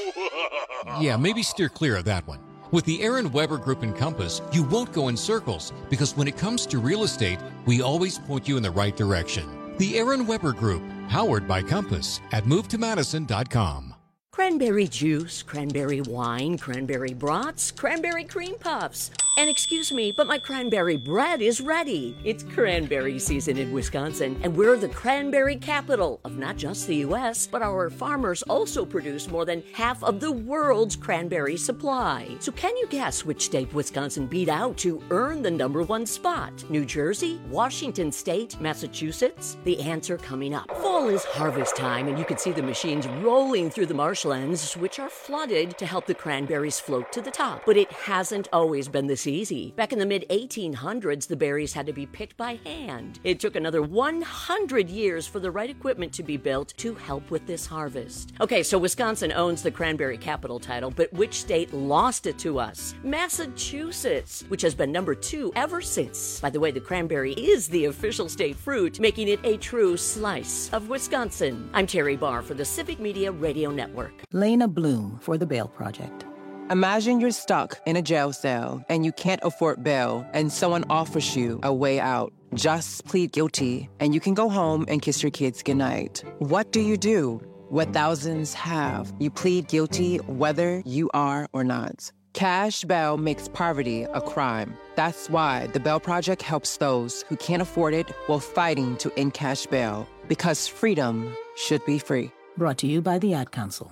Yeah, maybe steer clear of that one. With the Aaron Weber Group and Compass, you won't go in circles, because when it comes to real estate, we always point you in the right direction. The Aaron Weber Group, powered by Compass, at MoveToMadison.com. Cranberry juice, cranberry wine, cranberry brats, cranberry cream puffs. And excuse me, but my cranberry bread is ready. It's cranberry season in Wisconsin, and we're the cranberry capital of not just the U.S., but our farmers also produce more than half of the world's cranberry supply. So can you guess which state Wisconsin beat out to earn the #1 spot? New Jersey, Washington State, Massachusetts? The answer coming up. Fall is harvest time, and you can see the machines rolling through the marshlands, which are flooded to help the cranberries float to the top. But it hasn't always been this easy. Back in the mid-1800s, the berries had to be picked by hand. It took another 100 years for the right equipment to be built to help with this harvest. Okay, so Wisconsin owns the cranberry capital title, but which state lost it to us? Massachusetts, which has been #2 ever since. By the way, the cranberry is the official state fruit, making it a true slice of Wisconsin. I'm Terry Barr for the Civic Media Radio Network. Lena Bloom for the Bail Project. Imagine you're stuck in a jail cell and you can't afford bail, and someone offers you a way out. Just plead guilty and you can go home and kiss your kids goodnight. What do you do? What thousands have. You plead guilty whether you are or not. Cash bail makes poverty a crime. That's why the Bail Project helps those who can't afford it while fighting to end cash bail. Because freedom should be free. Brought to you by the Ad Council.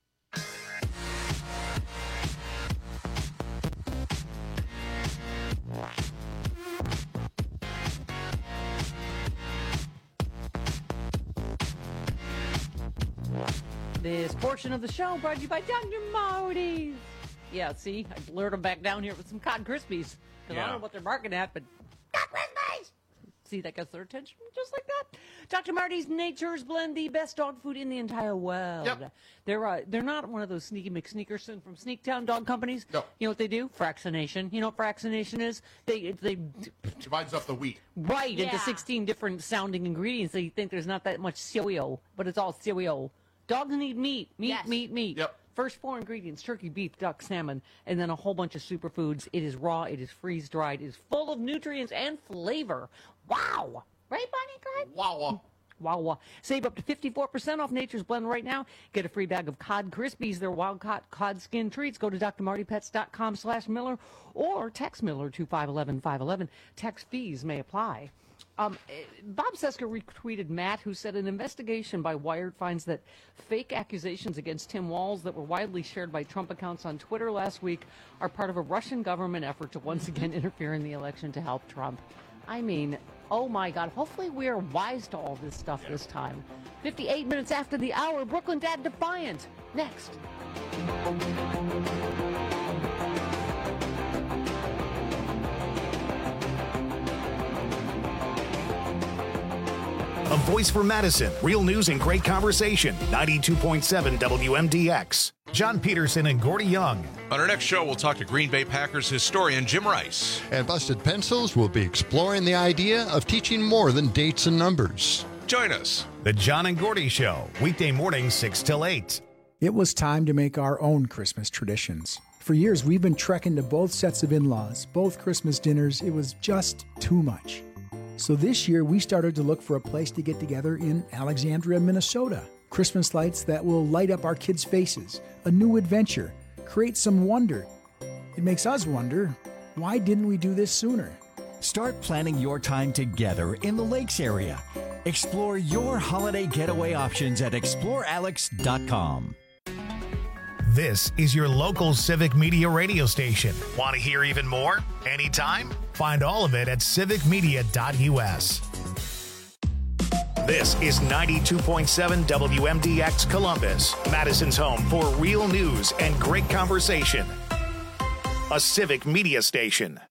This portion of the show brought to you by Dr. Marty's. Yeah, see, I lured them back down here with some Cod Krispies. Because I don't know what they're marketing at, but Cod Krispies! See, that gets their attention just like that. Dr. Marty's Nature's Blend, the best dog food in the entire world. Yep. They're not one of those sneaky McSneakerson from Sneaktown dog companies. No. You know what they do? Fractionation. You know what fractionation is? They divides up the wheat. Right, into 16 different sounding ingredients, so you think there's not that much cereal, but it's all cereal. Dogs need meat. Meat. Yep. First 4 ingredients: turkey, beef, duck, salmon, and then a whole bunch of superfoods. It is raw, it is freeze-dried, it is full of nutrients and flavor. Wow! Right, Bonnie Clyde? Wow. Wow. Save up to 54% off Nature's Blend right now. Get a free bag of Cod Krispies. They're wild-caught cod skin treats. Go to drmartypets.com/Miller or text Miller to 511-511. Text fees may apply. Bob Cesca retweeted Matt, who said an investigation by Wired finds that fake accusations against Tim Walz that were widely shared by Trump accounts on Twitter last week are part of a Russian government effort to once again interfere in the election to help Trump. I mean, oh my God. Hopefully we're wise to all this stuff this time. 58 minutes after the hour, Brooklyn Dad defiant. Next. A voice for Madison. Real news and great conversation. 92.7 WMDX. John Peterson and Gordy Young. On our next show, we'll talk to Green Bay Packers historian Jim Rice. And Busted Pencils will be exploring the idea of teaching more than dates and numbers. Join us. The John and Gordy Show. Weekday mornings 6 till 8. It was time to make our own Christmas traditions. For years, we've been trekking to both sets of in-laws, both Christmas dinners. It was just too much. So this year, we started to look for a place to get together in Alexandria, Minnesota. Christmas lights that will light up our kids' faces, a new adventure, create some wonder. It makes us wonder, why didn't we do this sooner? Start planning your time together in the Lakes area. Explore your holiday getaway options at explorealex.com. This is your local Civic Media radio station. Want to hear even more? Anytime? Find all of it at civicmedia.us. This is 92.7 WMDX Columbus, Madison's home for real news and great conversation. A Civic Media station.